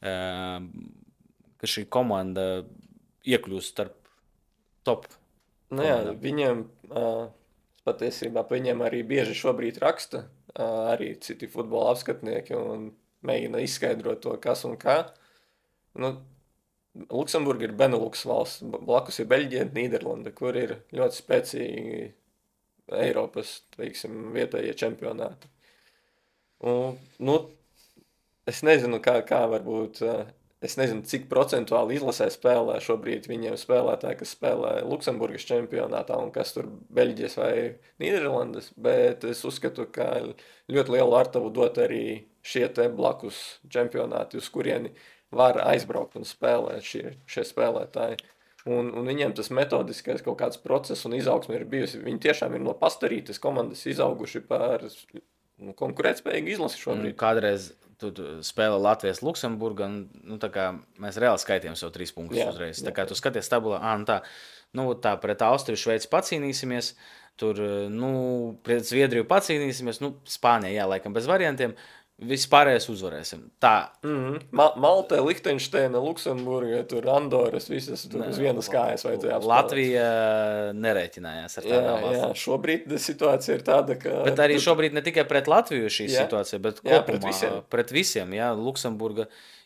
ka šī komanda iekļūst starp top komandām? Viņiem patiesībā viņiem arī bieži šobrīd raksta arī citi futbola apskatnieki un mēģina izskaidrot to, kas un kā. Luksemburga ir Benelux valsts, blakus ir Beļģija, Nīderlanda, kur ir ļoti spēcīgi Eiropas, teiksim, vietējie čempionāti. Es nezinu, kā varbūt, es nezinu, cik procentuāli izlasē spēlē šobrīd viņiem spēlētāji, kas spēlē Luksemburgas čempionātā un kas tur Beļģijas vai Nīderlandes, bet es uzskatu, ka ļoti lielu artavu dot arī šie te blakus čempionāti, uz kurieni var aizbraukt un spēlēt šie spēlētāji. Un viņiem tas metodiskais kaut kāds process un izaugsme ir bijusi. Viņi tiešām ir no pastarītas komandas izauguši par konkurētspējīgu izlasi šobrīd. Kādreiz tu spēlē Latvijas Luksemburga, un tā kā mēs reāli skaitījām sev 3 punktus uzreiz. Tā kā tu skaties tabulā, tā pret Austriju, Šveici pacīnīsimies, tur, pret Zviedriju pacīnīsimies, Spānija, laikam bez variantiem. Vispārējais uzvarēsim. Tā. Malta, Lihtenšteina, Luksemburga, tur Andoras, visas tur uz vienas kājas vajadzēja apspēlēt. Latvija nerēķinājās ar tādām valstīm. Jā, šobrīd situācija ir tāda, ka... Bet arī šobrīd ne tikai pret Latviju šī situācija, bet kopumā pret visiem. Jā, Luksemburga,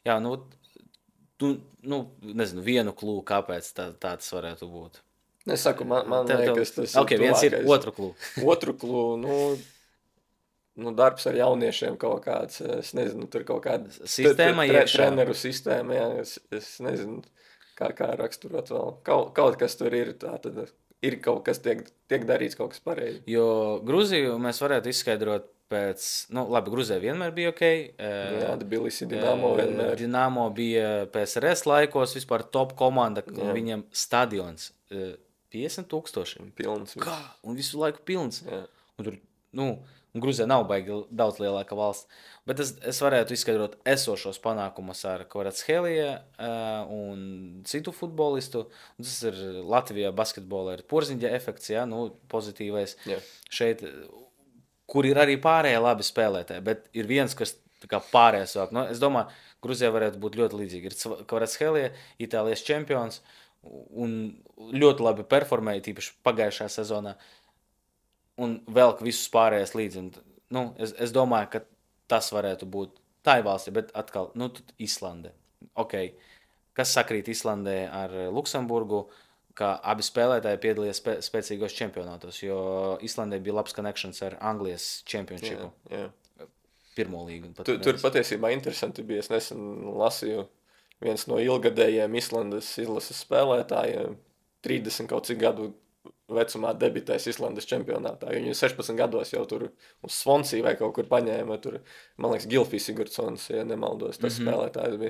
nezinu, vienu klū, kāpēc tāds varētu būt. Es saku, man liekas, tas ir viens ir otru klū. Otru klū, darbs ar jauniešiem kaut kāds, es nezinu, tur kaut kāda sistēma treneru sistēma, jā, es nezinu, kā raksturot vēl. Kaut kas tur ir, tā tad ir kaut kas tiek darīts kaut kas pareizi. Jo Grūziju mēs varētu izskaidrot pēc, labi, Grūzija vienmēr bija Jā, Tbilisi, Dinamo vienmēr. Dinamo bija PSRS laikos, vispār top komanda, viņiem stadions 50,000. Pilns. Kā? Un visu laiku pilns. Jā. Un tur, Grūzija nav baigi daudz lielāka valsts, bet es varētu izskaidrot esošos panākumus ar Kvaratskhelia un citu futbolistu. Un tas ir Latvijā basketbolā ir Porziņģa efekts, pozitīvais. Jā. Šeit, kur ir arī pārējie labi spēlētāji, bet ir viens, kas tā kā pārējais vēl. Es domāju, Grūzija varētu būt ļoti līdzīga. Ir Kvaratskhelia, Itālijas čempions, un ļoti labi performēja, tīpaši pagājušā sezonā. Un velk visus pārējais līdzi. Es domāju, ka tas varētu būt tā valsti, bet atkal, Islande. Kas sakrīt Islandē ar Luksemburgu, ka abi spēlētāji piedalījās spēcīgos čempionātos, jo Islandē bija labs connections ar Anglijas čempionšipu. Jā. Pirmo līgu. Tur patiesībā interesanti bija, es nesen lasīju viens no ilgadējiem Islandes izlases spēlētājiem, 30 kaut cik gadu vecumā debitēs Islandes čempionātā. Viņi 16 gados jau tur uz Swansea vai kaut kur paņēma. Tur, man liekas, Gylfi Sigurdsons, ja nemaldos, tas spēlētājs bija.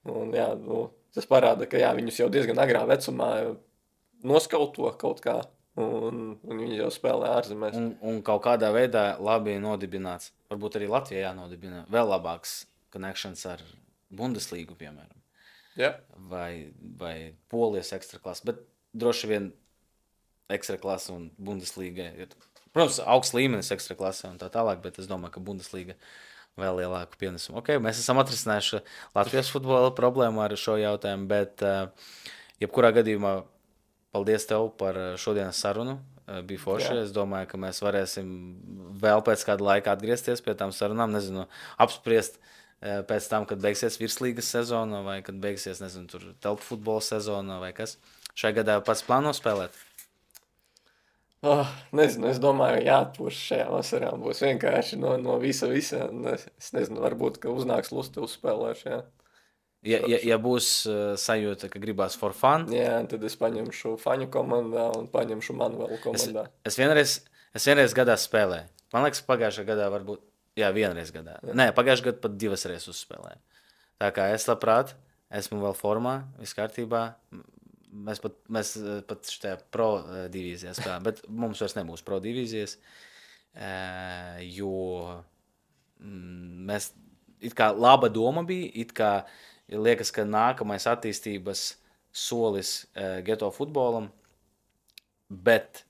Un, jā, tas parāda, ka jā, viņus jau diezgan agrā vecumā noskauto kaut kā, un viņi jau spēlē ārzemēs. Un kaut kādā veidā labi nodibināts. Varbūt arī Latvijā jānodibina vēl labāks connections ar Bundeslīgu, piemēram. Jā. Vai Polijas ekstraklasa. Bet droši vien ekstraklasa un Bundeslīga ir, protams, augsts līmenis ekstraklasa un tā tālāk, bet es domāju, ka Bundeslīga vēl lielāku pienesumu. Ok, mēs esam atrisinājuši Latvijas futbola problēmu ar šo jautājumu, bet jebkurā gadījumā paldies tev par šodienas sarunu. Bija forši. Es domāju, ka mēs varēsim vēl pēc kāda laika atgriezties pie tām sarunām, nezinu, apspriest pēc tam, kad beigsies virslīgas sezona vai kad beigsies, nezinu, tur telpu futbola sezona vai kas. Šajā gadā pats plāno spēlēt? Nezinu, es domāju, jāatpūš šajā vasarā. Būs vienkārši no visa. Es nezinu, varbūt, ka uznāks lusta uzspēlēšu, jā. Ja būs sajūta, ka gribās for fun. Jā, tad es paņemšu Faņu komandā un paņemšu Manuelu komandā. Es vienreiz gadā spēlēju. Man liekas, pagājušajā gadā varbūt, jā, vienreiz gadā. Nē, pagājušajā gadā pat 2 reizes uzspēlēju. Tā kā es labprāt, esmu vēl formā, viss kārtībā. Mēs pat šajā pro divīzijā spēlējam, bet mums vairs nebūs pro divīzijas, jo mēs, it kā laba doma bija, it kā liekas, ka nākamais attīstības solis geto futbolam, bet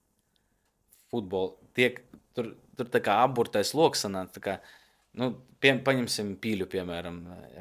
tur tā kā apburtais loks sanāk, tā kā, paņemsim Pīļu, piemēram.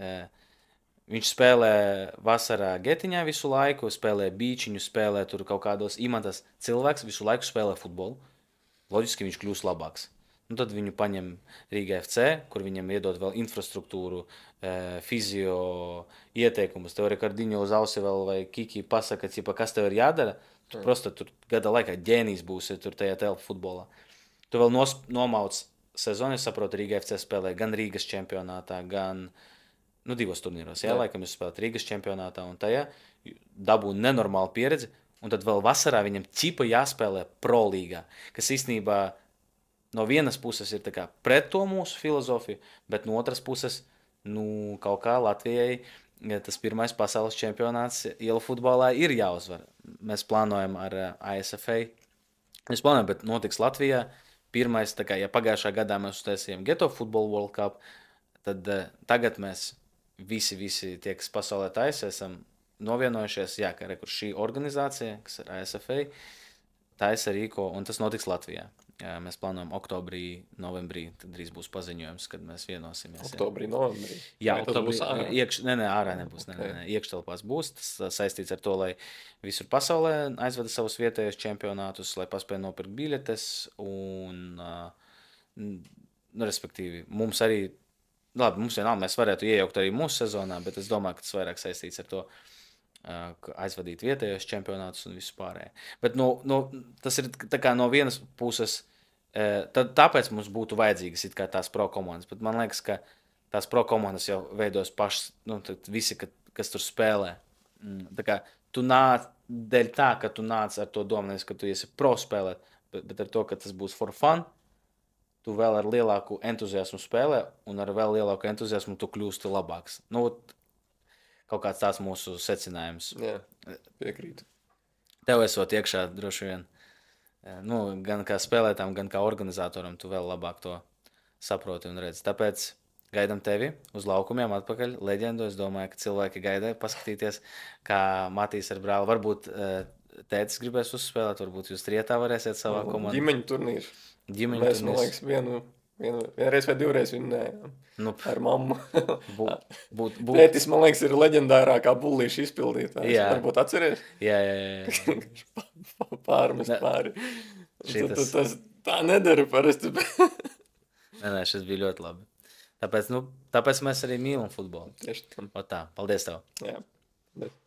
Viņš spēlē vasarā getiņā visu laiku, spēlē bīčiņu, spēlē tur kaut kādos imatas. Cilvēks visu laiku spēlē futbolu. Loģiski viņš kļūs labāks. Tad viņu paņem Rīga FC, kur viņam iedod vēl infrastruktūru, fizio ieteikumus. Tev Rikardiņo uz ausi vēl vai Kiki pasaka, kas tev ir jādara. Tu prosta tur gada laikā ģēnijs būsi tur tajā telpu futbolā. Tu vēl nomauc sezonu, es saprotu, Rīga FC spēlē gan Rīgas čempionātā, gan 2 turnīros. Jā, laikam jūs spēlēt Rīgas čempionātā un tajā dabū nenormālu pieredzi. Un tad vēl vasarā viņam ķipa jāspēlē pro līgā, kas īstenībā no vienas puses ir tā kā pret to mūsu filozofiju, bet no otras puses, kaut kā Latvijai tas pirmais pasaules čempionāts ielu futbolā ir jāuzvar. Mēs plānojam ar ASFA. Mēs plānojam, bet notiks Latvijā. Pirmais, tā kā, ja pagājušā gadā mēs uztaisījām Geto Football World Cup, tad tagad mēs visi tie, kas pasaulē taisa, esam novienojušies, jā, ka šī organizācija, kas ir ASFA, taisa rīko, un tas notiks Latvijā. Jā, mēs plānojam oktobrī, novembrī, tad drīz būs paziņojums, kad mēs vienosimies. Oktobrī, novembrī? Jā, oktobrī. Ārā nebūs. Okay. Iekštelpās būs. Tas saistīts ar to, lai visur pasaulē aizveda savus vietējos čempionātus, lai paspēja nopirkt biļetes un, respektīvi, mums arī, labi, mums vienalga, mēs varētu iejaukt arī mūsu sezonā, bet es domāju, ka tas vairāk saistīts ar to, aizvadīt vietējos čempionātus un visu pārējo. Bet tas ir tā kā no vienas puses, tāpēc mums būtu vajadzīgas it kā tās pro komandas, bet man liekas, ka tās pro komandas jau veidos pašas, visi, kas tur spēlē. Tā kā tu nāc, dēļ tā, ka tu nāc ar to domu, nevis, ka tu esi pro spēlēt, bet ar to, ka tas būs for fun, tu vēl ar lielāku entuziasmu spēlē un ar vēl lielāku entuziasmu tu kļūsti labāks. Kaut kāds tās mūsu secinājums. Jā, piekrītu. Tev esot iekšā droši vien, gan kā spēlētām, gan kā organizatoram, tu vēl labāk to saproti un redzi. Tāpēc gaidām tevi uz laukumiem atpakaļ, leģendu. Es domāju, ka cilvēki gaida paskatīties, kā Matīs ar brāli. Varbūt tētis gribēs uzspēlēt, varbūt jūs trietā varēsiet savā komandā. Ģimeņu turnīrs. Mēs, man liekas, vienreiz vai 2 reizes vinnējām. Ar mammu. Tētis, man liekas, ir leģendārākā bullīša izpildītājs. Varbūt atceries? Jā. Pārmest pāri. Tas tā nedara parasti. Nē, šis bija ļoti labi. Tāpēc mēs arī mīlam futbolu. Tieši tā. Paldies tev. Jā.